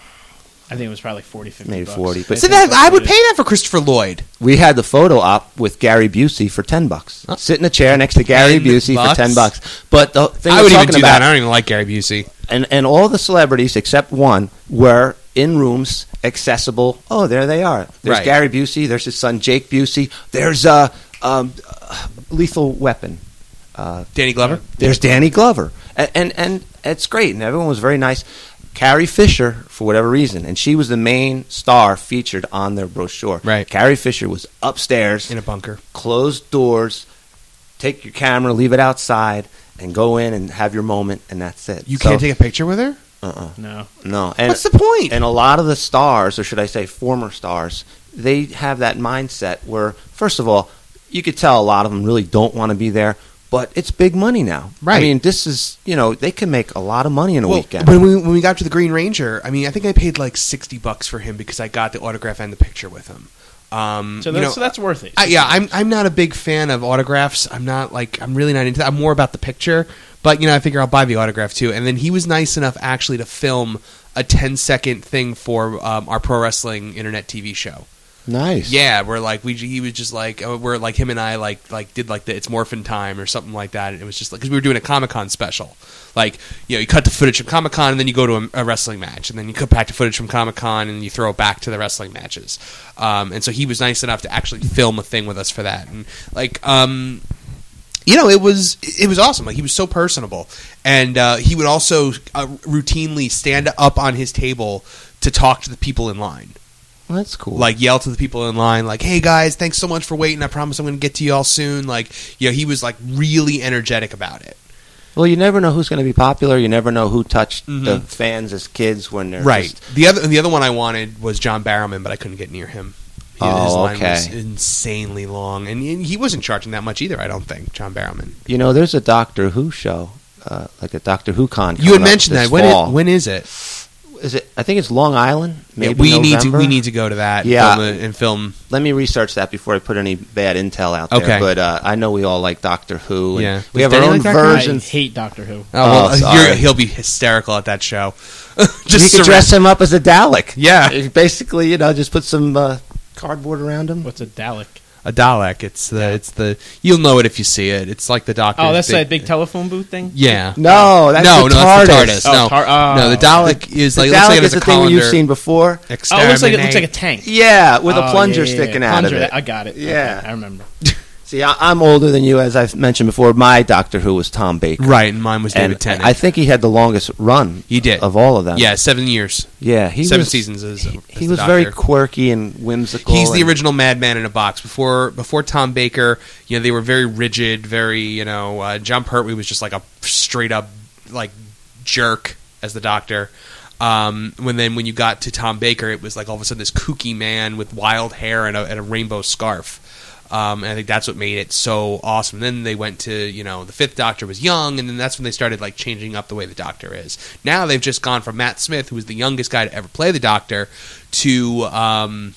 I think it was probably forty, fifty Maybe bucks. forty, but- I So think that that's I what would it pay is. that for Christopher Lloyd. We had the photo op with Gary Busey for ten bucks. Sit in a chair next to Gary ten Busey bucks? for ten bucks. But the thing I we're would even talking do about, that. I don't even like Gary Busey. and and all the celebrities except one were in rooms accessible. Oh, there they are. There's Right. Gary Busey. There's his son Jake Busey. There's uh, um, uh, Lethal Weapon. Uh, Danny Glover. there's Danny Glover, and, and and it's great, and everyone was very nice. Carrie Fisher, for whatever reason, and she was the main star featured on their brochure. Right. Carrie Fisher was upstairs In a bunker. closed doors. Take your camera, leave it outside, and go in and have your moment, and that's it. You So- can't take a picture with her? Uh-uh. No. No. And, What's the point? And a lot of the stars, or should I say former stars, they have that mindset where, first of all, you could tell a lot of them really don't want to be there, but it's big money now. Right. I mean, this is, you know, they can make a lot of money in a Well, weekend. when we when we got to the Green Ranger, I mean, I think I paid like sixty bucks for him because I got the autograph and the picture with him. Um, So you that's, know, so that's worth it. I, yeah, I'm I'm not a big fan of autographs. I'm not like I'm really not into that. I'm more about the picture. But you know, I figure I'll buy the autograph too. And then he was nice enough actually to film a ten second thing for um, our pro wrestling internet T V show. Nice. Yeah, we're like we he was just like uh, we're like him and I like like did like the It's Morphin Time or something like that. And it was just like because we were doing a Comic Con special. Like you know, you cut the footage from Comic Con and then you go to a, a wrestling match, and then you cut back to footage from Comic Con and you throw it back to the wrestling matches. Um, and so he was nice enough to actually film a thing with us for that. And like um, you know, it was it was awesome. Like he was so personable, and uh, he would also uh, routinely stand up on his table to talk to the people in line. Well, that's cool. Like yell to the people in line, like, "Hey guys, thanks so much for waiting. I promise I'm going to get to you all soon." Like, you know, he was like really energetic about it. well, you never know who's going to be popular. You never know who touched Mhm. the fans as kids when they're Right. just- The other the other one I wanted was John Barrowman, but I couldn't get near him. He, his Oh, line was okay. insanely long, and he he wasn't charging that much either. I don't think John Barrowman. You know, there's a Doctor Who show, uh, like a Doctor Who con. You had coming up mentioned this that. When fall. it, when is it? Is it? I think it's Long Island. Maybe yeah, we need to November. we need to go to that. Yeah. and film, it- and film. Let me research that before I put any bad intel out there. Okay. But uh, I know we all like Doctor Who. And Yeah. we Does have our Danny own like Doctor Who? version. I hate Doctor Who. Oh, well, Oh, sorry. you're, he'll be hysterical at that show. We Just could dress him up as a Dalek. Yeah. It basically, you know, just put some uh, cardboard around him. What's a Dalek? a Dalek. It's the it's the you'll know it if you see it. It's like the Doctor. Oh, that's that big telephone booth thing? Yeah. No, that's no, the no, TARDIS. that's the TARDIS. Oh, no, tar- oh. no, the Dalek is The like looks like Dalek it is has a the thing you've colander. seen before. Oh, it looks like it looks Exterminate. like a tank. Yeah, with a Oh, plunger yeah, yeah, yeah. sticking out Plunger, of it. I got it. Yeah. Okay, I remember. See, I, I'm older than you, as I've mentioned before. My Doctor Who was Tom Baker. Right, and mine was David And Tennant. I think he had the longest run he did. of all of them. Yeah, seven years, Yeah, he seven was, seasons. As, He, as he the was very Doctor. quirky and whimsical. He's the and- original Madman in a box. Before before Tom Baker, you know, they were very rigid, very you know. Uh, John Pertwee was just like a straight up like jerk as the Doctor. Um, when then when you got to Tom Baker, it was like all of a sudden this kooky man with wild hair and a, and a rainbow scarf. Um, and I think that's what made it so awesome. Then they went to, you know, the Fifth Doctor was young, and then that's when they started like changing up the way the Doctor is. Now they've just gone from Matt Smith, who was the youngest guy to ever play the Doctor, to um,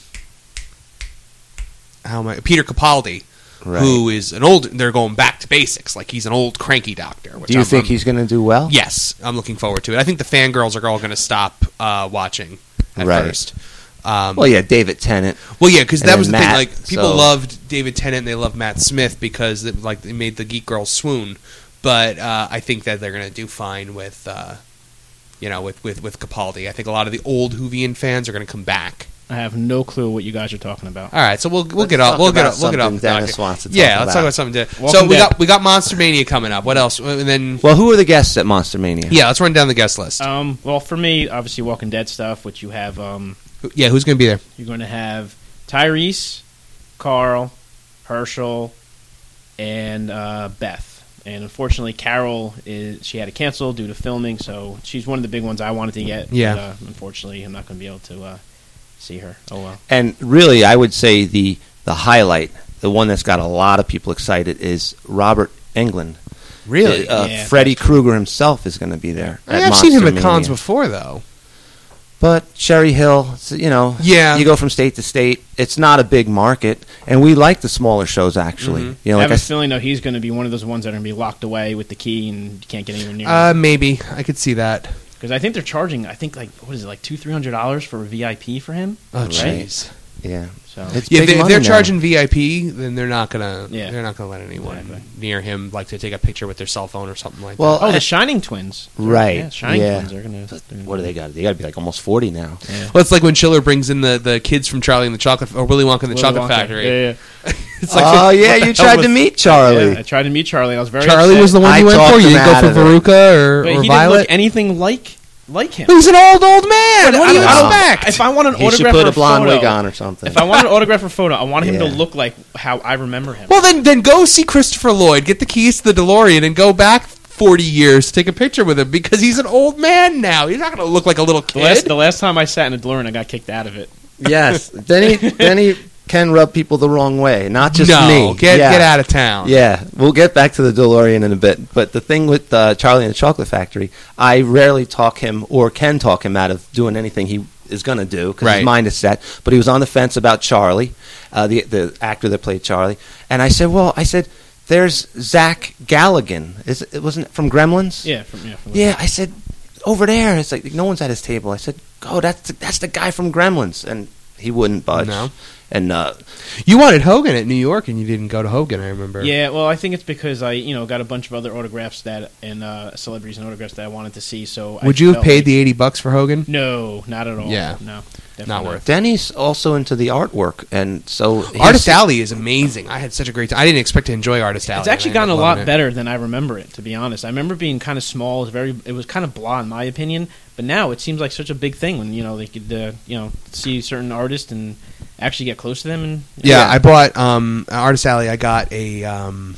how am I? Peter Capaldi, Right. who is an old. They're going back to basics, like he's an old cranky Doctor. Which Do you I'm, think I'm- he's going to do well? Yes, I'm looking forward to it. I think the fangirls are all going to stop uh, watching at Right. first. Um, Well, yeah, David Tennant. Well, yeah, because And that then was the Matt, thing. Like people so- loved David Tennant and they loved Matt Smith because it, like they made the geek girls swoon. But uh, I think that they're going to do fine with, uh, you know, with, with with Capaldi. I think a lot of the old Whovian fans are going to come back. I have no clue what you guys are talking about. All right, so we'll we'll Let's get off. talk We'll get about off. We'll get off. something the Dennis docket. wants to talk yeah, let's about. talk about something. To, Walking so we Dead. got we got Monster Mania coming up. What else? And then Well, who are the guests at Monster Mania? yeah, let's run down the guest list. Um, well, for me, obviously, Walking Dead stuff, which you have, um, yeah, who's going to be there? you're going to have Tyrese, Carl, Herschel, and uh, Beth. And unfortunately, Carol is she had to cancel due to filming, so she's one of the big ones I wanted to get. Yeah. But, uh, unfortunately, I'm not going to be able to uh, see her. Oh well. And really, I would say the the highlight, the one that's got a lot of people excited, is Robert Englund. Really? Uh, Yeah, Freddy that's cool. Krueger himself is going to be there. I mean, at I've seen him Monster at cons Mania. before, though. But Cherry Hill, it's, you know, Yeah. you go from state to state. It's not a big market, and we like the smaller shows actually. Mhm. You know, I like have I a s- feeling though he's going to be one of those ones that are going to be locked away with the key and you can't get anywhere near. Uh, maybe I could see that. Because I think they're charging. I think like what is it like two three hundred dollars for a V I P for him. Oh, Right. jeez. yeah, So it's Yeah, big they, if money they're now. charging V I P, then they're not gonna. Yeah. They're not gonna let anyone Exactly. near him like to take a picture with their cell phone or something like Well, that. oh, I- the Shining Twins. Right, Yeah, Shining yeah. Twins are going to. What do they got? They got to be like almost forty now. Yeah. Well, it's like when Schiller brings in the, the kids from Charlie and the Chocolate or Willy Wonka and the Willy Chocolate Wonka. Factory. Yeah, yeah. It's like Oh yeah, what the you hell tried was- to meet Charlie. Yeah, I tried to meet Charlie. I was very Charlie upset. was the one I you went talked for. You him didn't go out for of it. Veruca or, But or he Violet. didn't look anything like like him. He's an old old man. But What I do you don't- I don't- expect? If I want an He should autograph put or a blonde photo, wig on or something. if I want an autograph or photo, I want him to Yeah. look like how I remember him. Well, then then go see Christopher Lloyd. Get the keys to the DeLorean and go back forty years to take a picture with him because he's an old man now. He's not going to look like a little the last kid. the last time I sat in a DeLorean, I got kicked out of it. Yes, then he then he can rub people the wrong way, not just no, me. get yeah. get out of town. Yeah, we'll get back to the DeLorean in a bit. But the thing with uh, Charlie and the Chocolate Factory, I rarely talk him or can talk him out of doing anything he is going to do because Right. his mind is set. But he was on the fence about Charlie, uh, the the actor that played Charlie. And I said, well, I said, there's Zach Galligan. Is it wasn't it from Gremlins? Yeah, from, yeah. From Yeah, I said, over there. It's like no one's at his table. I said, oh, that's the, that's the guy from Gremlins, and he wouldn't budge. No. And uh, You wanted Hogan at New York, and you didn't go to Hogan. I remember. Yeah, well, I think it's because I, you know, got a bunch of other autographs that and uh, celebrities and autographs that I wanted to see. So Would I you have felt paid like- the eighty bucks for Hogan? No, not at all. Yeah. no, definitely Not worth. Denny's also into the artwork, and so his- Artist Alley is amazing. I had such a great time. I didn't expect to enjoy Artist Alley. It's actually and I gotten a ended up lot loving it. better than I remember it. To be honest, I remember being kind of small. It was very, it was kind of blah in my opinion. But now it seems like such a big thing when you know they could, uh, you know, see certain artists and actually get close to them. And Yeah, Yeah. I bought um, Artist Alley. I got a um,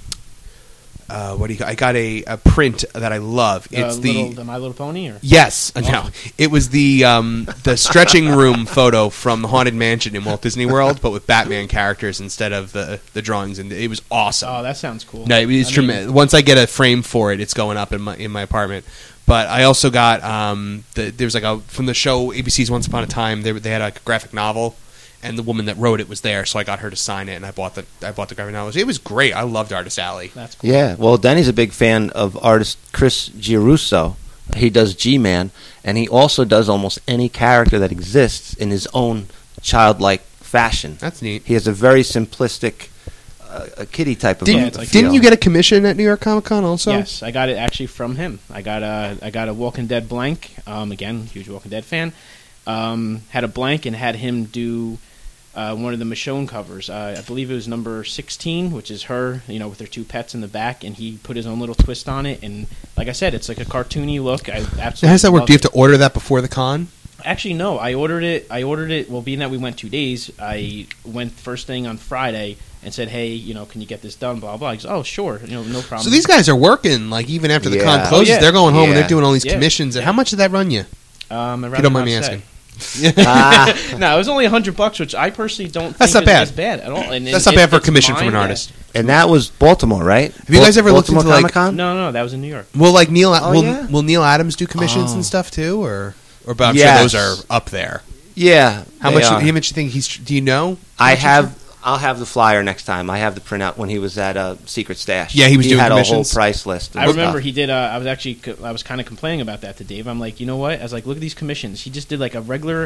uh, what do you? I got a, a print that I love. uh, It's the little, the My Little Pony. Or yes, no, it was the um, the stretching room photo from the Haunted Mansion in Walt Disney World, but with Batman characters instead of the the drawings, and it was awesome. oh, that sounds cool. No, it was I tremendous. mean, Once I get a frame for it, it's going up in my in my apartment. But I also got um, the, there was like a from the show A B C's Once Upon a Time. They they had a graphic novel, and the woman that wrote it was there, so I got her to sign it, and I bought the I bought the graphic novel. It was great. I loved Artist Alley. That's cool. Yeah, well, Denny's a big fan of artist Chris Giarusso. He does G-Man, and he also does almost any character that exists in his own childlike fashion. That's neat. He has a very simplistic, uh, a kitty type of Didn't, Yeah, it's like- didn't you get a commission at New York Comic Con also? Yes, I got it actually from him. I got a I got a Walking Dead blank. Um, again, huge Walking Dead fan. Um, had a blank and had him do uh, one of the Michonne covers. Uh, I believe it was number sixteen, which is her, you know, with her two pets in the back, and he put his own little twist on it. And like I said, it's like a cartoony look. I absolutely. So how does that work? love Do you have it. to order that before the con? Actually, no. I ordered it. I ordered it. Well, being that we went two days, I went first thing on Friday and said, "Hey, you know, can you get this done?" Blah blah. He goes, "Oh, sure. You know, no problem." So these guys are working like even after the con Yeah. closes. Oh, yeah. They're going home and Yeah. they're doing all these Yeah. commissions. And Yeah. how much did that run you? Um, I'd If you don't rather mind me not asking. say. Ah, No, it was only a hundred bucks, which I personally don't. That's think not is, bad. is bad at all. And, That's and not it- bad for a it's commission from mine, an yeah. artist. and that was Baltimore, right? Have you guys ever looked Baltimore into, like- Comic-Con? No, no, that was in New York. Will like Neil Oh, will, yeah? will Neil Adams do commissions Oh. and stuff too, or or but I'm Yes. sure those are up there. Yeah. How they much? are. How much you think he's? Do you know? how I much he's- have. I'll have the flyer next time. I have the printout when he was at uh, Secret Stash. Yeah, he was doing had a whole commissions. price list. and I remember stuff. he did. Uh, I was actually, co- I was kind of complaining about that to Dave. I'm like, you know what? I was like, look at these commissions. He just did like a regular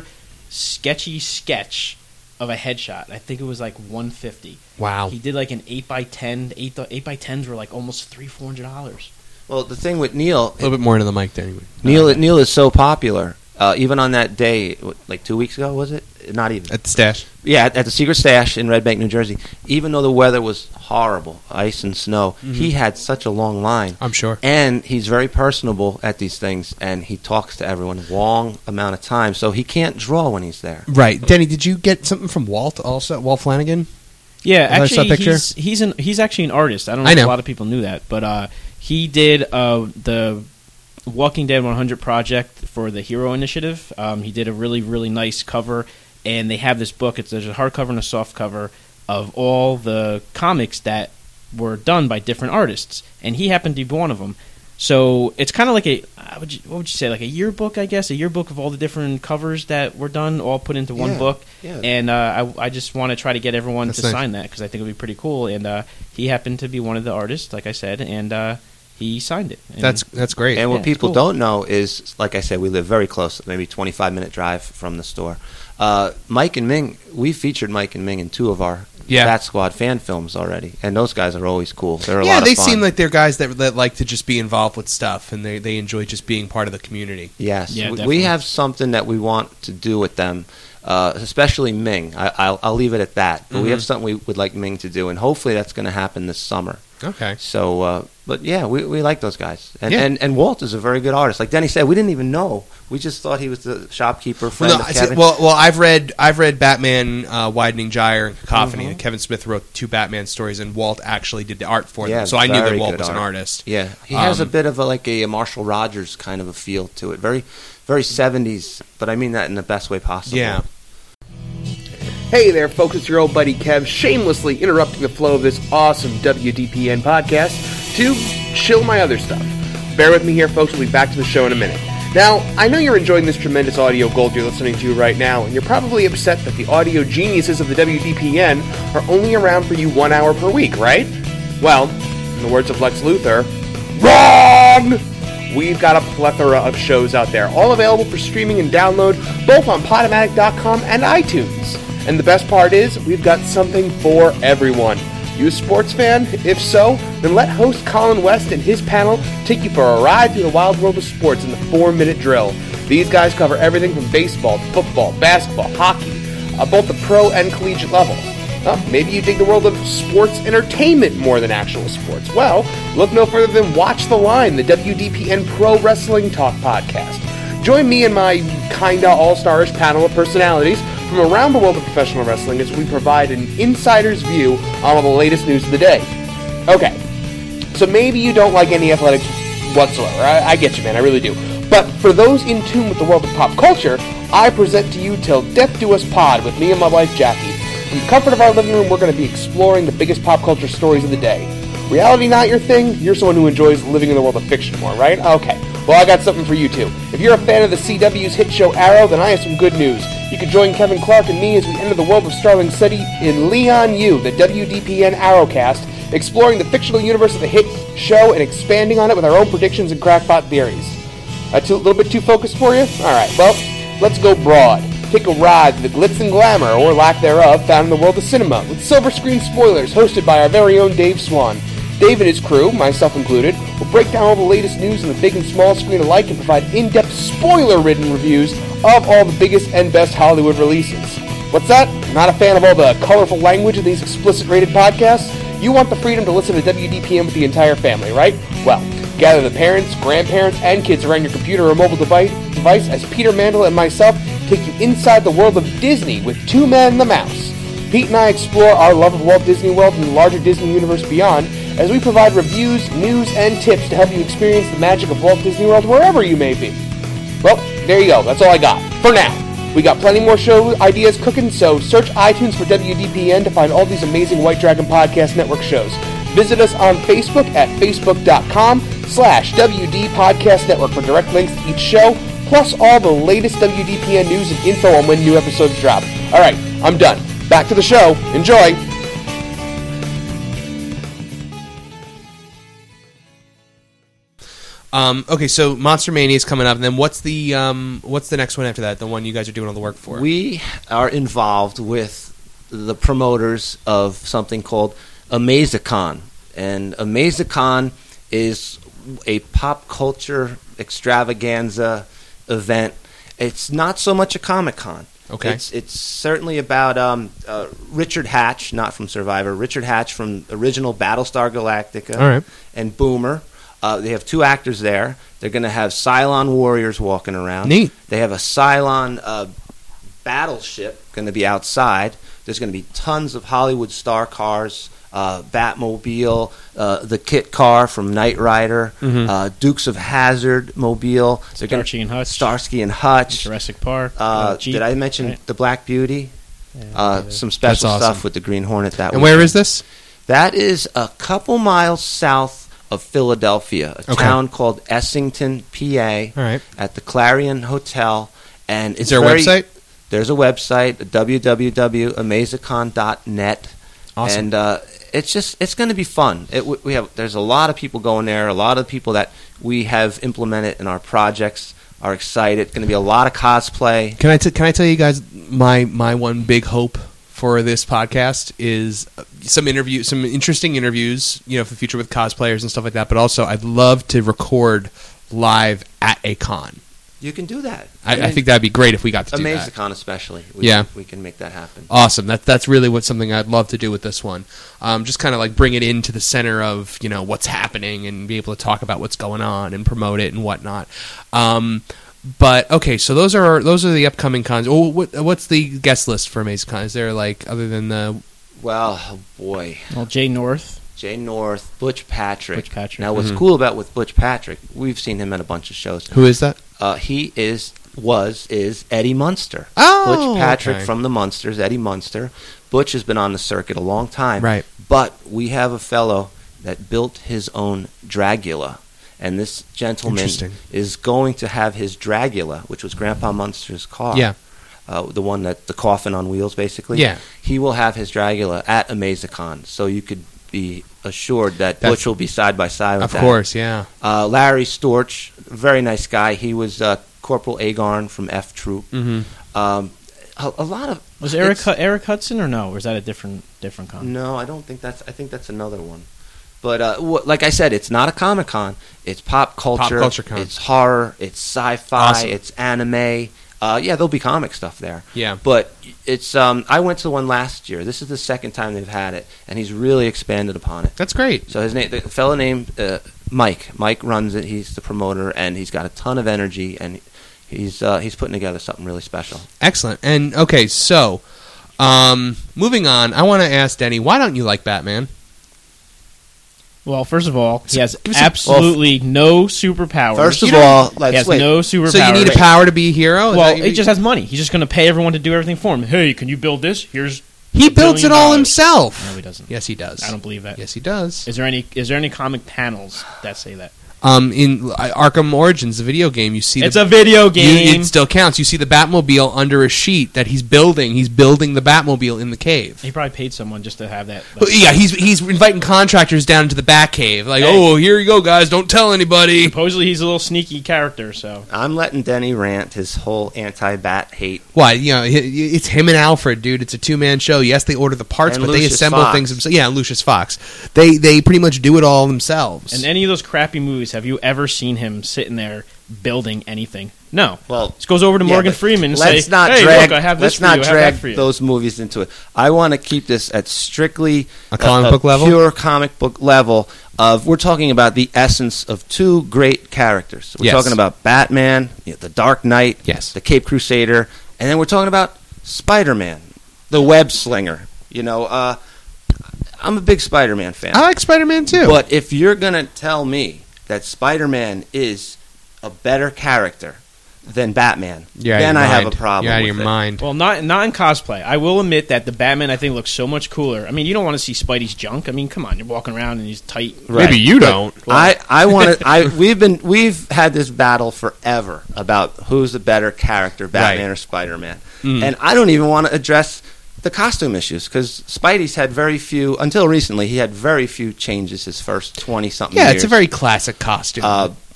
sketchy sketch of a headshot. I think it was like one fifty. Wow. He did like an eight by ten. eight, eight by tens were like almost three, four hundred dollars. Well, the thing with Neil, A little bit more into the mic there, anyway. Neil, Neil is so popular. Uh, even on that day, what, like two weeks ago, was it? Not even. At the stash. Yeah, at, at the Secret Stash in Red Bank, New Jersey. Even though the weather was horrible, ice and snow, Mm-hmm. he had such a long line. I'm sure. And he's very personable at these things, and he talks to everyone a long amount of time, so he can't draw when he's there. Right. Denny, did you get something from Walt also? Walt Flanagan? Yeah, I saw a actually, picture. he's he's an he's actually an artist. I don't know I if know. a lot of people knew that, but uh, he did uh, the Walking Dead one hundred project for the Hero Initiative. Um, he did a really really nice cover, and they have this book. It's there's a hardcover and a soft cover of all the comics that were done by different artists, and he happened to be one of them. So it's kind of like a uh, would you, what would you say, like a yearbook, I guess, a yearbook of all the different covers that were done, all put into one Yeah, book. yeah. And uh, I, I just want to try to get everyone That's to nice. sign that because I think it would be pretty cool. And uh, he happened to be one of the artists, like I said, and uh, he signed it. And That's that's great. And what Yeah, it's people cool. don't know is, like I said, we live very close, maybe twenty-five minute drive from the store. Uh, Mike and Ming, we featured Mike and Ming in two of our Yeah. Bat Squad fan films already, and those guys are always cool. They're a yeah, lot they of fun. seem like they're guys that, that like to just be involved with stuff, and they, they enjoy just being part of the community. Yes, Yeah, we, definitely. we have something that we want to do with them, uh, especially Ming. I, I'll, I'll leave it at that. But we Mhm. have something we would like Ming to do, and hopefully that's going to happen this summer. Okay. So, uh, but yeah, we, we like those guys, and, Yeah. and and Walt is a very good artist. Like Denny said, we didn't even know. We just thought he was the shopkeeper friend Well, no, of I see- Kevin. well, well, I've read I've read Batman, uh, Widening Gyre, and Cacophony. Mhm. And Kevin Smith wrote two Batman stories, and Walt actually did the art for Yeah, them. So I knew that very Walt good was an art. artist. Yeah, he has a Um, bit of a, like a, Marshall Rogers kind of a feel to it. Very, very seventies, but I mean that in the best way possible. Yeah. Hey there, folks, it's your old buddy Kev, shamelessly interrupting the flow of this awesome W D P N podcast to chill my other stuff. Bear with me here, folks, we'll be back to the show in a minute. Now, I know you're enjoying this tremendous audio gold you're listening to right now, and you're probably upset that the audio geniuses of the W D P N are only around for you one hour per week, right? Well, in the words of Lex Luthor, wrong! We've got a plethora of shows out there, all available for streaming and download, both on Podomatic dot com and iTunes. And the best part is, we've got something for everyone. You a sports fan? If so, then let host Colin West and his panel take you for a ride through the wild world of sports in the four-minute drill. These guys cover everything from baseball, football, basketball, hockey, uh, both the pro and collegiate level. Well, maybe you dig the world of sports entertainment more than actual sports. Well, look no further than Watch the Line, the W D P N Pro Wrestling Talk podcast. Join me and my kinda all-starish panel of personalities from around the world of professional wrestling as we provide an insider's view on all the latest news of the day. Okay, so maybe you don't like any athletics whatsoever. I, I get you, man, I really do. But for those in tune with the world of pop culture, I present to you Till Death Do Us Pod with me and my wife Jackie. From the comfort of our living room, we're going to be exploring the biggest pop culture stories of the day. Reality not your thing? You're someone who enjoys living in the world of fiction more, right? Okay. Well, I got something for you, too. If you're a fan of the C W's hit show Arrow, then I have some good news. You can join Kevin Clark and me as we enter the world of Starling City in Leon U, the W D P N Arrowcast, exploring the fictional universe of the hit show and expanding on it with our own predictions and crackpot theories. A too, little bit too focused for you? Alright, well, let's go broad. Take a ride through the glitz and glamour, or lack thereof, found in the world of cinema, with Silver Screen Spoilers, hosted by our very own Dave Swan. Dave and his crew, myself included, will break down all the latest news on the big and small screen alike and provide in-depth, spoiler-ridden reviews of all the biggest and best Hollywood releases. What's that? Not a fan of all the colorful language of these explicit-rated podcasts? You want the freedom to listen to W D P N with the entire family, right? Well, gather the parents, grandparents, and kids around your computer or mobile device, device as Peter Mandel and myself take you inside the world of Disney with Two Men and the Mouse. Pete and I explore our love of Walt Disney World and the larger Disney universe beyond, as we provide reviews, news, and tips to help you experience the magic of Walt Disney World wherever you may be. Well, there you go. That's all I got. For now. We got plenty more show ideas cooking, so search iTunes for W D P N to find all these amazing White Dragon Podcast Network shows. Visit us on Facebook at facebook.com slash WD Podcast Network for direct links to each show, plus all the latest W D P N news and info on when new episodes drop. Alright, I'm done. Back to the show. Enjoy! Um, okay, so Monster Mania is coming up, and then what's the um, what's the next one after that? The one you guys are doing all the work for? We are involved with the promoters of something called Amazicon, and Amazicon is a pop culture extravaganza event. It's not so much a Comic-Con. Okay. It's it's certainly about um, uh, Richard Hatch, not from Survivor. Richard Hatch from original Battlestar Galactica. All right. And Boomer. Uh, they have two actors there. They're going to have Cylon warriors walking around. Neat. They have a Cylon uh, battleship going to be outside. There's going to be tons of Hollywood star cars, uh, Batmobile, uh, the Kit car from Knight Rider, Mhm. uh, Dukes of Hazzard mobile. They're gonna- Starsky and Hutch. Starsky and Hutch. Jurassic Park. Uh, uh, Jeep, did I mention right? the Black Beauty? Yeah, Uh, yeah. some special That's awesome. stuff with the Green Hornet that And weekend. where is this? That is a couple miles south of Philadelphia, a Okay. town called Essington, P A, All right. at the Clarion Hotel. And it's Is there a very- website? There's a website, w w w dot amazicon dot net. Awesome. And uh, it's just it's going to be fun. It, we have there's a lot of people going there. A lot of people that we have implemented in our projects are excited. It's going to be a lot of cosplay. Can I t- can I tell you guys my my one big hope for this podcast is some interview, some interesting interviews, you know, for the future with cosplayers and stuff like that. But also, I'd love to record live at a con. You can do that. I, I think that'd be great if we got to do that. Amazicon especially. We Yeah. can, we can make that happen. Awesome. That that's really what something I'd love to do with this one. Um, just kind of like bring it into the center of, you know, what's happening and be able to talk about what's going on and promote it and whatnot. Um, but okay, so those are those are the upcoming cons. Oh, what, what's the guest list for AmazeCon? Is there like other than the Well, oh boy. Well, Jay North. Jay North, Butch Patrick. Butch Patrick. Now, what's Mhm. cool about with Butch Patrick, we've seen him at a bunch of shows. who is that? Uh, he is was is Eddie Munster. Oh, Butch Patrick okay. from the Munsters, Eddie Munster. Butch has been on the circuit a long time. Right. But we have a fellow that built his own Dragula. And this gentleman Interesting. is going to have his Dragula, which was Grandpa Munster's car. Yeah. Uh, the one that, the coffin on wheels, basically. Yeah. He will have his Dragula at Amazicon. So you could be assured that That's- Butch will be side by side with Of that. course, yeah. Uh, Larry Storch, very nice guy. He was uh, Corporal Agarn from F Troop. Mm-hmm. Um, a, a lot of Was Eric it's- Hu- Eric Hudson or no? Or is that a different different con? No, I don't think that's. I think that's another one. But uh, wh- like I said, it's not a Comic Con. It's pop culture. culture con. It's horror. It's sci-fi. Awesome. It's anime. Uh, yeah, there'll be comic stuff there. Yeah. But it's. Um, I went to one last year. This is the second time they've had it, and he's really expanded upon it. That's great. So his name, the fellow named uh, Mike. Mike runs it. He's the promoter, and he's got a ton of energy, and he's uh, he's putting together something really special. Excellent. And okay, so um, moving on, I want to ask Denny, why don't you like Batman? Well, first of all, he has give us a- absolutely no superpowers. First You of don't- all, he let's has wait. no superpowers. So you need a power to be a hero? Is Well, that- he just has money. He's just going to pay everyone to do everything for him. Hey, can you build this? Here's he a builds it billion all dollars. himself. No, he doesn't. Yes, he does. I don't believe that. Yes, he does. Is there any is there any comic panels that say that? Um, in uh, Arkham Origins, the video game, you see It's the, a video you- game. it still counts. You see the Batmobile under a sheet that he's building. He's building the Batmobile in the cave. He probably paid someone just to have that. But yeah, he's he's inviting contractors down into the Batcave. Like, Hey. oh, here you go, guys. Don't tell anybody. Supposedly he's a little sneaky character, so I'm letting Denny rant his whole anti-Bat hate. Why? You know, he- it's him and Alfred, dude. It's a two man show. Yes, they order the parts, And but they Lucius assemble Fox. things themselves. Yeah, Lucius Fox. They they pretty much do it all themselves. in any of those crappy movies, have you ever seen him sitting there building anything? No. Well, Just goes over to yeah, Morgan but Freeman and let's say, not "Hey, drag, look, I have let's this for not you. I have drag that for you." those movies into it. I want to keep this at strictly A comic book level? pure comic book level. Of we're talking about the essence of two great characters. We're Yes. talking about Batman, you know, the Dark Knight, Yes. the Cape Crusader, and then we're talking about Spider-Man, the Web Slinger. You know, uh, I'm a big Spider-Man fan. I like Spider Man too. But if you're going to tell me that Spider-Man is a better character than Batman, You're out of then your I have mind. a problem You're out of with your it. mind. Well, not not in cosplay. I will admit that the Batman I think looks so much cooler. I mean, you don't want to see Spidey's junk. I mean, come on, you're walking around and he's tight. Right. Maybe you But don't. I, I want to. I we've been we've had this battle forever about who's the better character, Batman Right. or Spider-Man, Mm. and I don't even want to address the costume issues because Spidey's had very few until recently. He had very few changes his first twenty something. Yeah, years. it's a very classic costume. Uh,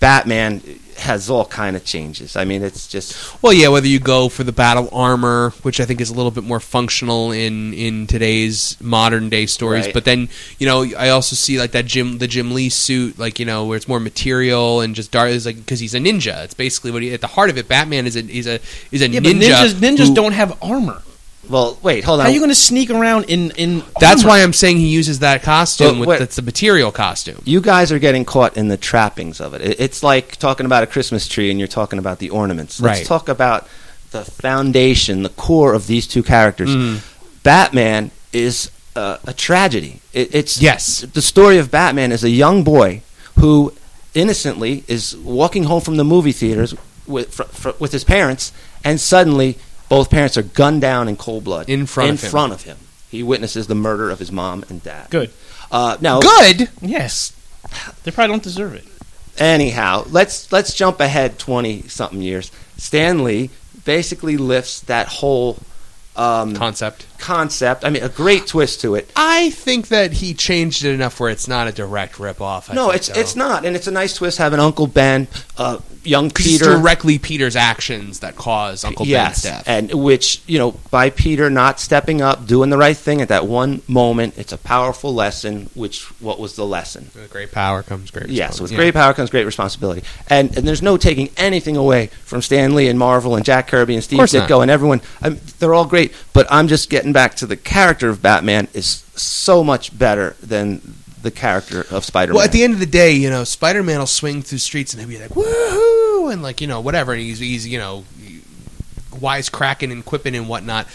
Batman has all kind of changes. I mean, it's just Well, yeah, whether you go for the battle armor, which I think is a little bit more functional in, in today's modern day stories, Right. but then, you know, I also see like that Jim the Jim Lee suit, like, you know, where it's more material and just dark, is like because he's a ninja. It's basically what he, at the heart of it. Batman is a is a is a Yeah, ninja. but ninjas, ninjas who- don't have armor. well. Wait, hold on. How are you going to sneak around in in? That's armor? why I'm saying he uses that costume. But with what- that's the material costume. You guys are getting caught in the trappings of it. It- It's like talking about a Christmas tree and you're talking about the ornaments. Let's Right. talk about the foundation, the core of these two characters. Mm. Batman is uh, a tragedy. It, it's Yes. The story of Batman is a young boy who innocently is walking home from the movie theaters with fr- fr- with his parents, and suddenly both parents are gunned down in cold blood In front in of him. front of him. He witnesses the murder of his mom and dad. Good. Uh, now, Good. Yes, they probably don't deserve it. anyhow, let's let's jump ahead twenty something years. Stan Lee basically lifts that whole um, Concept. concept. I mean, a great twist to it. I think that he changed it enough where it's not a direct rip-off. I no, think, it's though. it's not, and it's a nice twist having Uncle Ben, uh, young Because it's Peter. directly Peter's actions that cause Uncle Yes, Ben's death. and which, you know, by Peter not stepping up, doing the right thing at that one moment, it's a powerful lesson. Which what was the lesson? With great power comes great Yes, with responsibility. great power comes great responsibility. And and there's no taking anything away from Stan Lee and Marvel and Jack Kirby and Steve course not. Ditko and everyone. I mean, they're all great, but I'm just getting back to the character of Batman is so much better than the character of Spider-Man. Well, at the end of the day, you know, Spider-Man will swing through streets and he'll be like, woohoo, and like, you know, whatever, and he's, he's you know, wisecracking and quipping and whatnot.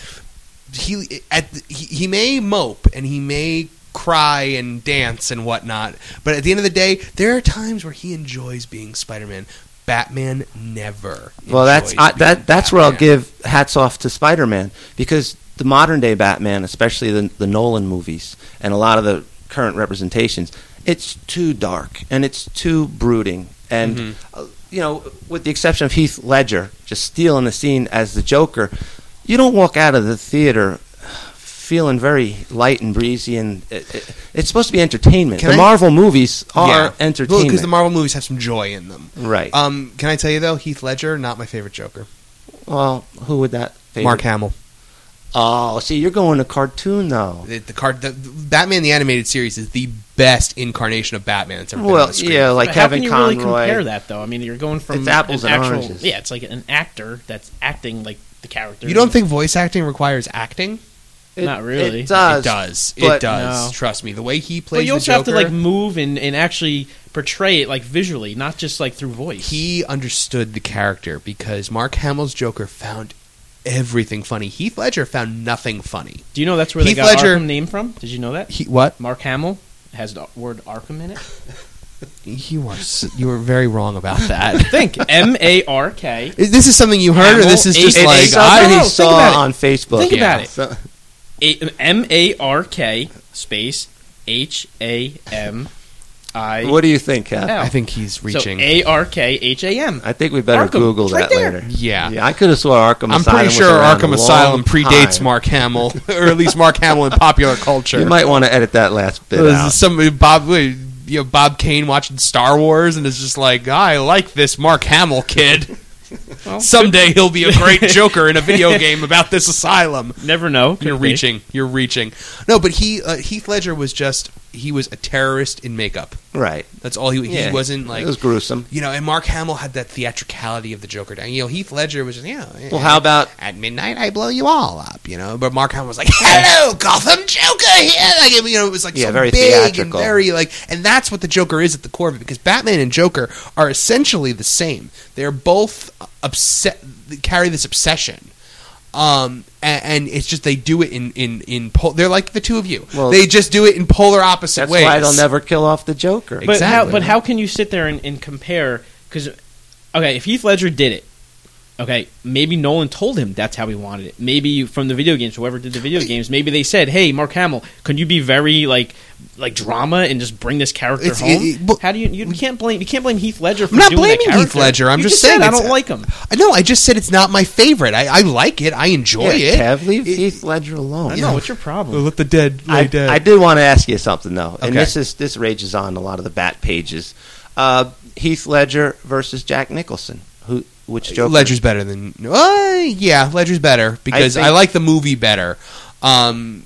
He, at the, he, he may mope and he may cry and dance and whatnot, but at the end of the day, there are times where he enjoys being Spider-Man. Batman never. Well, that's enjoys I, that. being That's where I'll Batman. give hats off to Spider-Man, because the modern day Batman, especially the, the Nolan movies and a lot of the current representations, it's too dark and it's too brooding. And Mhm. uh, you know, with the exception of Heath Ledger just stealing the scene as the Joker, you don't walk out of the theater feeling very light and breezy, and it, it, it's supposed to be entertainment. Can the I- Marvel movies are Yeah. entertainment, because the Marvel movies have some joy in them. right? Um, can I tell you though, Heath Ledger, not my favorite Joker. well, who would that? Favorite? Mark Hamill. Oh, see, you're going to cartoon though. The, the card, the, the Batman the animated series is the best incarnation of Batman that's ever been on Well, the screen. yeah, like But how Kevin can you Conroy. really compare that though? I mean, you're going from It's apples an and actual, oranges. Yeah, it's like an actor that's acting like the character. You don't think voice acting requires acting? It- Not really. It does. It does. but- It does. No. Trust me. The way he plays But you the also Joker, have to like move and, and actually portray it like visually, not just like through voice. he understood the character because Mark Hamill's Joker found everything funny. Heath Ledger found nothing funny. Do you know that's where Heath they got Ledger- Arkham name from? Did you know that? He what? Mark Hamill has the word Arkham in it. You are s- you were very wrong about that. Think M A R K. Is this is something you heard, or this is Hamill, just It's like something I No, he no, think saw about it. on Facebook. Think Yeah. about it. So- M A R K space H A M I. what do you think, Kev? L. I think he's reaching. So A R K H A M. I think we better Arkham. Google It's that right there. later. Yeah. Yeah, I could have swore Arkham I'm Asylum pretty was sure around Arkham a Asylum long predates time. Mark Hamill, or at least Mark Hamill in popular culture. You might want to edit that last bit This out. is Some Bob, you know, Bob Kane watching Star Wars, and it's just like, I like this Mark Hamill kid. Well, Someday he'll be a great Joker in a video game about this asylum. Never know. Could You're be. reaching. You're reaching. No, but he uh, Heath Ledger was just he was a terrorist in makeup. Right. That's all he. Yeah, he wasn't like it was gruesome. you know. And Mark Hamill had that theatricality of the Joker. You know, Heath Ledger was just you know. Well, how about at midnight I blow you all up? You know, but Mark Hamill was like, "Hello, Gotham Joker here." Like you know, it was like Yeah, so very big theatrical. and very like, and that's what the Joker is at the core of it. Because Batman and Joker are essentially the same. They're both upset, carry this obsession. Um, and, and it's just they do it in in in pol- they're like the two of you. Well, they just do it in polar opposite that's ways. why they'll never kill off the Joker. But Exactly. how? But how can you sit there and, and compare? Because okay, if Heath Ledger did it, okay, maybe Nolan told him that's how he wanted it. Maybe from the video games, whoever did the video games, maybe they said, "Hey, Mark Hamill, can you be very like like drama and just bring this character It's- home?" it- it- well- how do you? You can't blame you can't blame Heath Ledger for I'm not doing that blaming Heath character. Ledger. I'm You just said, saying I it's- don't like him. I know. I just said it's not my favorite. I, I like it. I enjoy Yeah, it. Kev, leave It- Heath Ledger alone. I know. What's your problem? Let the dead lay I, dead. I did want to ask you something though, and Okay. this is this rages on a lot of the Bat pages. Uh, Heath Ledger versus Jack Nicholson. Who? Which Joker? Ledger's better than. Uh, yeah, Ledger's better because I, I I think- like the movie better. Um,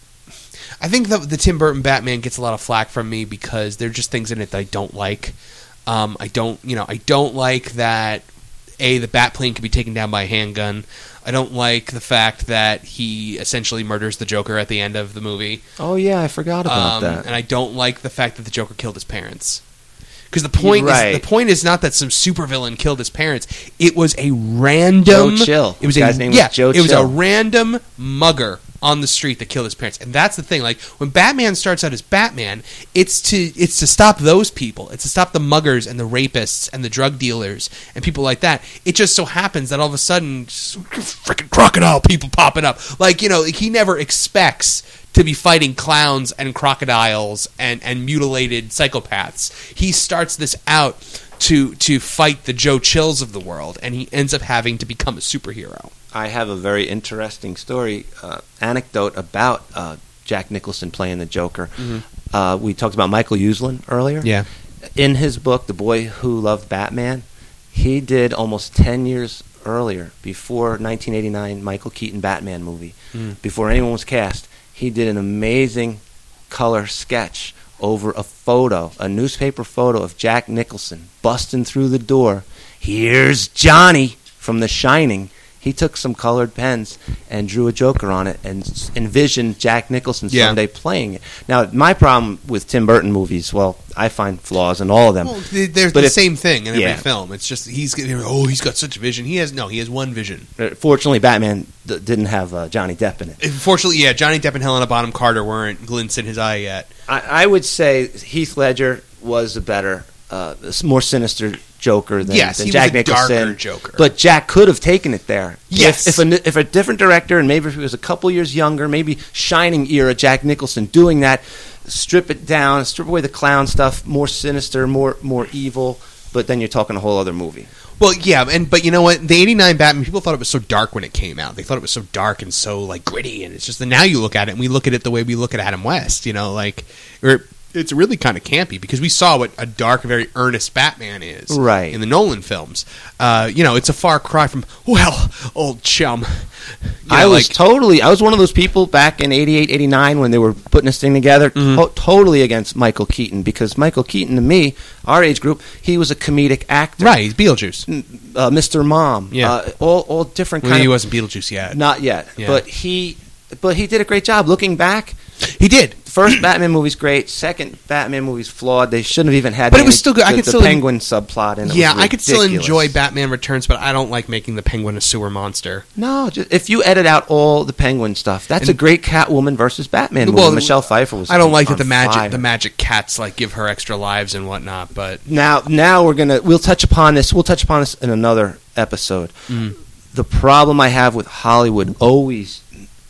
I think the, the Tim Burton Batman gets a lot of flack from me because there are just things in it that I don't like. Um, I don't, you know, I don't like that. A, the Batplane could be taken down by a handgun. I don't like the fact that he essentially murders the Joker at the end of the movie. Oh yeah, I forgot about Um, that. And I don't like the fact that the Joker killed his parents. Because the point Right. is the point is not that some supervillain killed his parents. It was a random Joe Chill. It was The a guy's name was yeah. Joe it was a Chill. random mugger on the street that killed his parents. And that's the thing. Like when Batman starts out as Batman, it's to it's to stop those people. It's to stop the muggers and the rapists and the drug dealers and people like that. It just so happens that all of a sudden freaking crocodile people popping up. Like, you know, he never expects to be fighting clowns and crocodiles and, and mutilated psychopaths. He starts this out to to fight the Joe Chills of the world, and he ends up having to become a superhero. I have a very interesting story, uh, anecdote about uh, Jack Nicholson playing the Joker. Mm-hmm. Uh, we talked about Michael Uslan earlier. Yeah. In his book, The Boy Who Loved Batman, he did almost ten years earlier, before nineteen eighty-nine Michael Keaton Batman movie, Mm. before anyone was cast, he did an amazing color sketch over a photo, a newspaper photo of Jack Nicholson busting through the door. Here's Johnny from The Shining. He took some colored pens and drew a Joker on it and s- envisioned Jack Nicholson Yeah. someday playing it. Now, my problem with Tim Burton movies, well, I find flaws in all of them. Well, th- there's But the if- same thing in every yeah. film. It's just he's oh he's got such a vision. He has no, he has one vision. Uh, Fortunately, Batman d- didn't have uh, Johnny Depp in it. Unfortunately, yeah, Johnny Depp and Helena Bonham Carter weren't glints in his eye yet. I, I would say Heath Ledger was a better, uh, s- more sinister Joker than, Yes, than he was Jack a Nicholson. darker Joker. But Jack could have taken it there. Yes. If, if, a, if a different director, and maybe if he was a couple years younger, maybe Shining era Jack Nicholson doing that, strip it down, strip away the clown stuff, more sinister, more more evil. But then you're talking a whole other movie. Well, yeah, and but you know what? The eighty-nine Batman, people thought it was so dark when it came out. They thought it was so dark and so like gritty, and it's just that now you look at it and we look at it the way we look at Adam West. You know, like or it's really kind of campy because we saw what a dark, very earnest Batman is, Right. in the Nolan films. Uh, you know, it's a far cry from well, old chum. You I know, was like, totally, I was one of those people back in eighty-eight, eighty-nine when they were putting this thing together, Mm-hmm. to- totally against Michael Keaton, because Michael Keaton, to me, our age group, he was a comedic actor. right, he's Beetlejuice. Uh, Mister Mom. Yeah. Uh, all, all different Well, kind he of... wasn't Beetlejuice yet. Not yet. Yeah. But he but he did a great job. Looking back, He did. first Batman movie's great. Second Batman movie's flawed. They shouldn't have even had But the, it was still good. I the, could the still en- Penguin subplot in it. Yeah, was I could still ridiculous. enjoy Batman Returns, but I don't like making the Penguin a sewer monster. No, just, if you edit out all the Penguin stuff, that's And- a great Catwoman versus Batman movie. Well, Michelle Pfeiffer was I don't like that on the magic fire. the magic cats like give her extra lives and whatnot, but Now, now we're gonna we'll touch upon this. We'll touch upon this in another episode. Mm. The problem I have with Hollywood always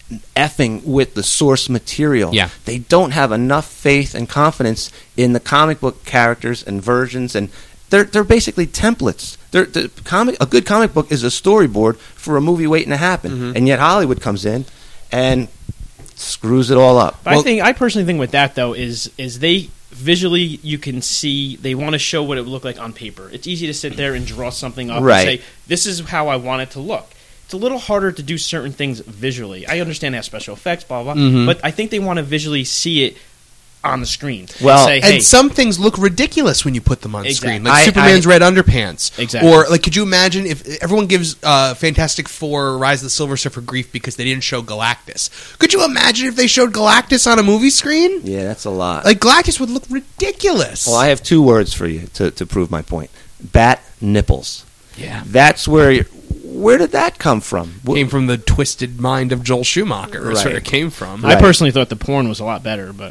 effing with the source material. Yeah. They don't have enough faith and confidence in the comic book characters and versions, and they're they're basically templates. They're, the comic a good comic book is a storyboard for a movie waiting to happen, Mm-hmm. and yet Hollywood comes in and screws it all up. But Well- I think I personally think with that though is is they visually you can see they want to show what it would look like on paper. It's easy to sit there and draw something up Right. and say this is how I want it to look. It's a little harder to do certain things visually. I understand they have special effects, blah blah, blah Mhm. but I think they want to visually see it on the screen. Well, say, and hey, some things look ridiculous when you put them on Exactly. screen, like I- Superman's I- red underpants. Exactly. Or like, could you imagine if everyone gives uh, Fantastic Four: Rise of the Silver Surfer grief because they didn't show Galactus? Could you imagine if they showed Galactus on a movie screen? Yeah, that's a lot. Like Galactus would look ridiculous. Well, I have two words for you to, to prove my point. Bat nipples. yeah. That's where. You're, where did that come from? Wh- Came from the twisted mind of Joel Schumacher. That's where Right. it came from. I Right. personally thought the porn was a lot better, but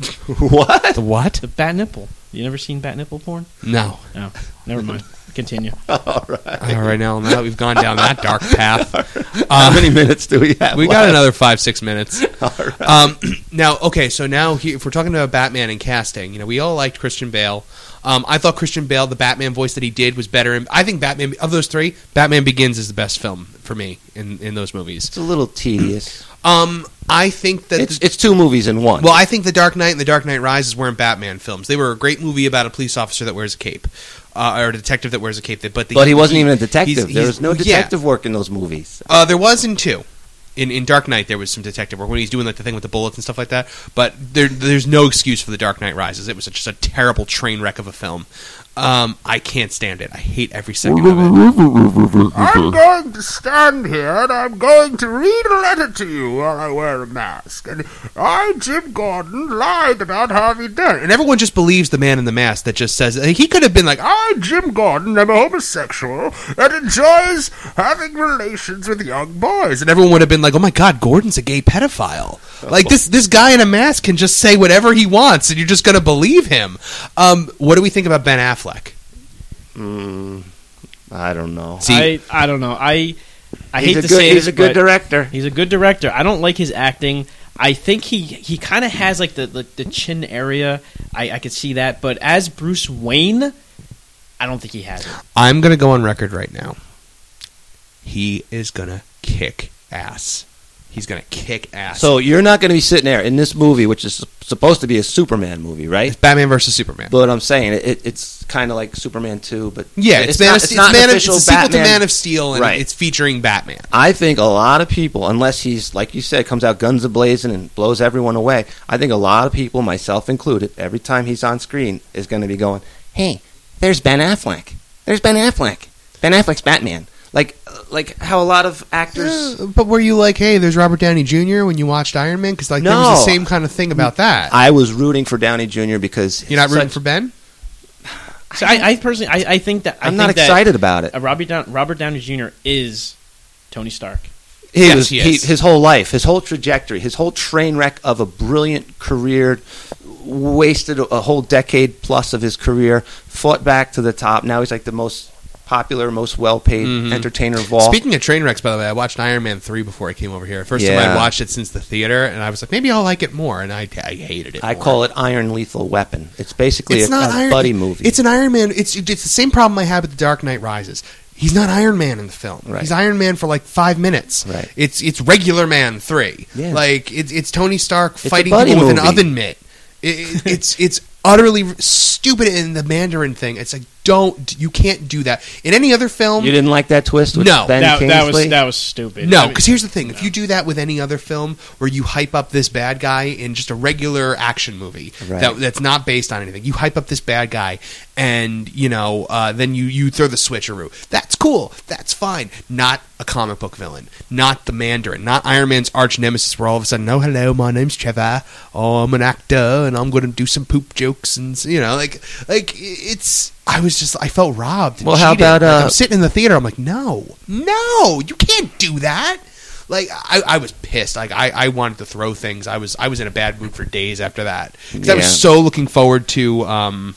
what? The what? the bat nipple. You never seen bat nipple porn? No. No, never mind. Continue. All right. All right, now, now that we've gone down that dark path. How many minutes do we have? We left? got another five, six minutes. All right. Um, now, okay, so now he, if we're talking about Batman and casting, you know, we all liked Christian Bale. Um, I thought Christian Bale, the Batman voice that he did, was better. And I think Batman, of those three, Batman Begins is the best film for me in, in those movies. It's a little tedious. Um, I think that It's the, it's two movies in one. well, I think The Dark Knight and The Dark Knight Rises weren't Batman films. They were a great movie about a police officer that wears a cape, uh, or a detective that wears a cape. That, but the, but he wasn't even a he's- detective. There he's- was no yeah. detective work in those movies. Uh, there was in two. In in Dark Knight, there was some detective work when he's doing like the thing with the bullets and stuff like that. But there, there's no excuse for The Dark Knight Rises. It was just a terrible train wreck of a film. Um, I can't stand it. I hate every second of it. I'm going to stand here and I'm going to read a letter to you while I wear a mask. And I, Jim Gordon, lied about Harvey Dent. And everyone just believes the man in the mask that just says like, he could have been like, I, Jim Gordon, am a homosexual that enjoys having relations with young boys. and everyone would have been like, oh my god, Gordon's a gay pedophile. Like this this guy in a mask can just say whatever he wants, and you're just going to believe him. Um, what do we think about Ben Affleck? Mm, I don't know. See, I I don't know. I I he's hate a to good, say he's this, a good but director. he's a good director. I don't like his acting. I think he, he kind of has like the, the, the chin area. I, I could see that, but as Bruce Wayne, I don't think he has it. I'm going to go on record right now. He is going to kick ass. He's going to kick ass. So you're not going to be sitting there in this movie, which is supposed to be a Superman movie, right? it's Batman versus Superman. But what I'm saying, it, it's kind of like Superman two, but Yeah, it's, Man not, of, it's it's not Man an of, it's a official sequel Batman. to Man of Steel, and Right. it's featuring Batman. I think a lot of people, unless he's, like you said, comes out guns a-blazing and blows everyone away, I think a lot of people, myself included, every time he's on screen is going to be going, hey, there's Ben Affleck. There's Ben Affleck. Ben Affleck's Batman. Like like how a lot of actors... Yeah, but were you like, hey, there's Robert Downey Junior when you watched Iron Man? Because like, there was No. the same kind of thing about that. I was rooting for Downey Junior because... You're not rooting such- for Ben? So I, I personally, I, I think that I I'm think not that, excited about it. Uh, Robert, Down, Robert Downey Junior is Tony Stark. He Yes, was, he he is. his whole life, his whole trajectory, his whole train wreck of a brilliant career, wasted a, a whole decade plus of his career, fought back to the top. Now he's like the most popular, most well-paid Mhm. entertainer of all. Speaking of train wrecks, by the way, I watched Iron Man three before I came over here. First time Yeah. I watched it since the theater, and I was like, maybe I'll like it more, and I, I hated it I more. call it Iron Lethal Weapon. It's basically It's a, not a Iron, buddy movie. It's an Iron Man. It's it's the same problem I had with The Dark Knight Rises. He's not Iron Man in the film. Right. He's Iron Man for like five minutes. Right. It's it's Regular Man three. Yeah. Like it's it's Tony Stark a fighting buddy people with an movie. oven mitt. It, it, it's it's utterly stupid in the Mandarin thing. It's like don't you can't do that in any other film. you didn't like that twist with No, Ben That, that was Kingsley? that was stupid. No, I mean, because here's the thing: if you do that with any other film, where you hype up this bad guy in just a regular action movie Right. that, that's not based on anything, you hype up this bad guy, and you know, uh, then you you throw the switcheroo. That's cool. That's fine. Not a comic book villain. Not the Mandarin. Not Iron Man's arch nemesis. Where all of a sudden, oh hello, my name's Trevor. Oh, I'm an actor, and I'm going to do some poop jokes, and you know, like like it's. I was just, I felt robbed. and Well, how cheated. about, Like, uh, I'm sitting in the theater. I'm like, no, no, you can't do that. Like I, I was pissed. Like I, I wanted to throw things. I was, I was in a bad mood for days after that. 'Cause I was Yeah. so looking forward to, um,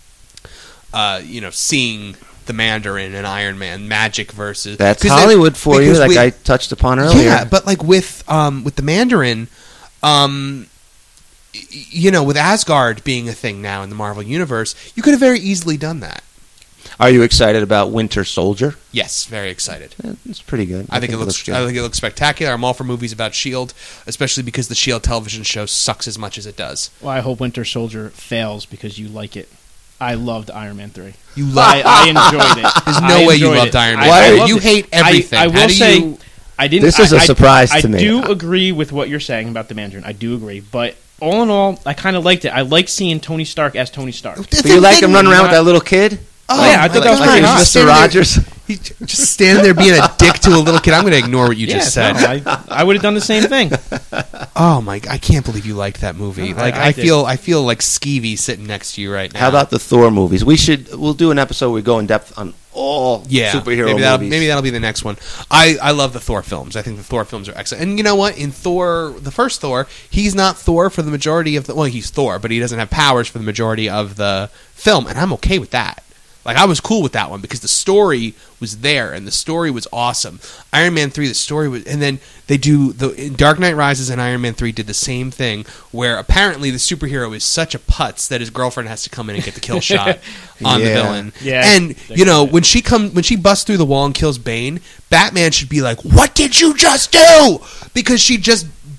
uh, you know, seeing the Mandarin and Iron Man magic versus. That's 'cause they- Hollywood for you, because like with- I touched upon earlier. yeah, but like with um with the Mandarin, um y- you know, with Asgard being a thing now in the Marvel universe, you could have very easily done that. Are you excited about Winter Soldier? Yes, very excited. Eh, It's pretty good. I think it looks. good. I think it looks spectacular. I'm all for movies about Shield, especially because the Shield television show sucks as much as it does. Well, I hope Winter Soldier fails because you like it. I loved Iron Man three. You I, love. I enjoyed it. There's no I way you enjoyed loved it. Iron I- Man. Why I are you loved you it. hate everything. I, I will How do say, you? I didn't. This is a a surprise I, to me. I do agree with what you're saying about the Mandarin. I do agree, but all in all, I kind of liked it. I like seeing Tony Stark as Tony Stark. But you like him running around with that little kid? Oh, yeah, I thought that was my pretty God. hot. Mister Standing there- Rogers. He's just standing there being a dick to a little kid. I'm going to ignore what you Yeah, just said. no, I, I would have done the same thing. Oh my! I can't believe you liked that movie. No, I- like I I, did. feel, I feel like Skeevy sitting next to you right now. How about the Thor movies? We should. We'll do an episode where we go in depth on all yeah, superhero maybe that'll, movies. maybe that'll be the next one. I, I love the Thor films. I think the Thor films are excellent. And you know what? In Thor, the first Thor, he's not Thor for the majority of the. Well, he's Thor, but he doesn't have powers for the majority of the film, and I'm okay with that. Like I was cool with that one because the story was there and the story was awesome. Iron Man three, the story was, and then they do the in Dark Knight Rises and Iron Man three did the same thing where apparently the superhero is such a putz that his girlfriend has to come in and get the kill shot on the Yeah. villain. Yeah, and that you know could be. when she come when she busts through the wall and kills Bane, Batman should be like, "What did you just do?" Because she just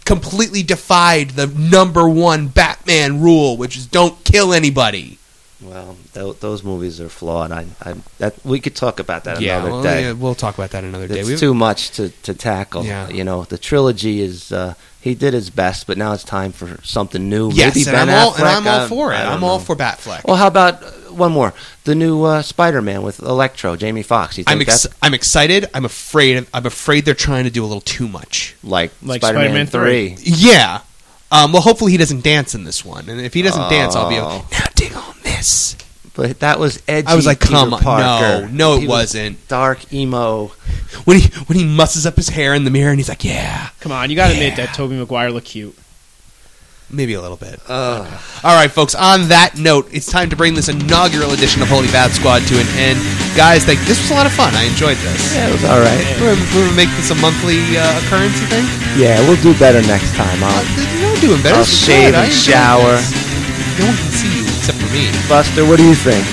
completely defied the number one Batman rule, which is don't kill anybody. Well, th- those movies are flawed. I, I, that we could talk about that Yeah, another well, day. yeah, we'll talk about that another day. It's We've- too much to, to tackle. Yeah. You know, the trilogy is. Uh, he did his best, but now it's time for something new. Yes, Maybe and Ben I'm all, Affleck. and I'm all I- for it. I don't I'm all know. for Batfleck. Well, how about uh, one more? The new uh, Spider-Man with Electro, Jamie Foxx. You think I'm ex- that's I'm excited. I'm afraid. I'm afraid they're trying to do a little too much. like, Like Spider-Man, Spider-Man three? Yeah. Um, well, hopefully he doesn't dance in this one, and if he doesn't dance, I'll be Oh. like, now dig on this. But that was edgy. I was like, Peter come on, Parker. no, no, it He was wasn't. dark emo. When he when he musses up his hair in the mirror and he's like, yeah, Come on, you got to admit Yeah. that Tobey Maguire looked cute. maybe a little bit. Ugh. All right, folks. On that note, it's time to bring this inaugural edition of Holy Bat Squad to an end, guys. Like, this was a lot of fun. I enjoyed this. Yeah, it was all right. We're, we're gonna make this a monthly uh, occurrence. You think? Yeah, we'll do better next time. Uh, I'll, you're doing better. I'll This is shave good. I and enjoyed shower. this. No one can see you except for me. Buster, what do you think?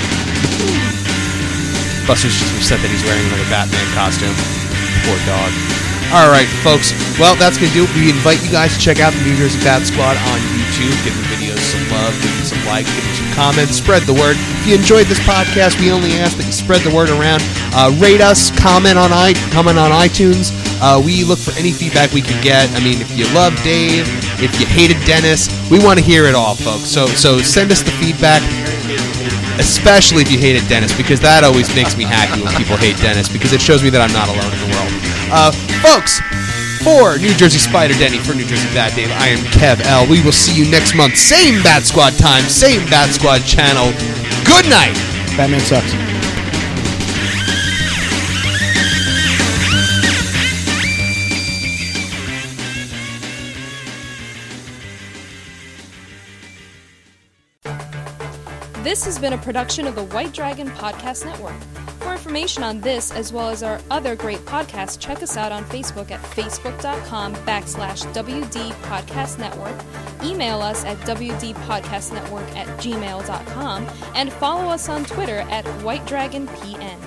Buster's just upset that he's wearing another Batman costume. Poor dog. All right, folks. Well, that's going to do it. We invite you guys to check out the New Jersey Bat Squad on YouTube. Give the videos some love, give them some likes, give them some comments, spread the word. If you enjoyed this podcast, we only ask that you spread the word around. Uh, rate us, comment on i comment on iTunes. Uh, we look for any feedback we can get. I mean, if you love Dave, if you hated Dennis, we want to hear it all, folks. So, so send us the feedback. Especially if you hated Dennis, because that always makes me happy when people hate Dennis, because it shows me that I'm not alone in the world. Uh, folks, for New Jersey Spider Denny, for New Jersey Bat Dave, I am Kev L. We will see you next month. Same Bat Squad time, same Bat Squad channel. Good night. Batman sucks. This has been a production of the White Dragon Podcast Network. For information on this, as well as our other great podcasts, check us out on Facebook at facebook.com backslash WD Podcast Network, email us at wdpodcastnetwork at gmail.com, and follow us on Twitter at White Dragon P N.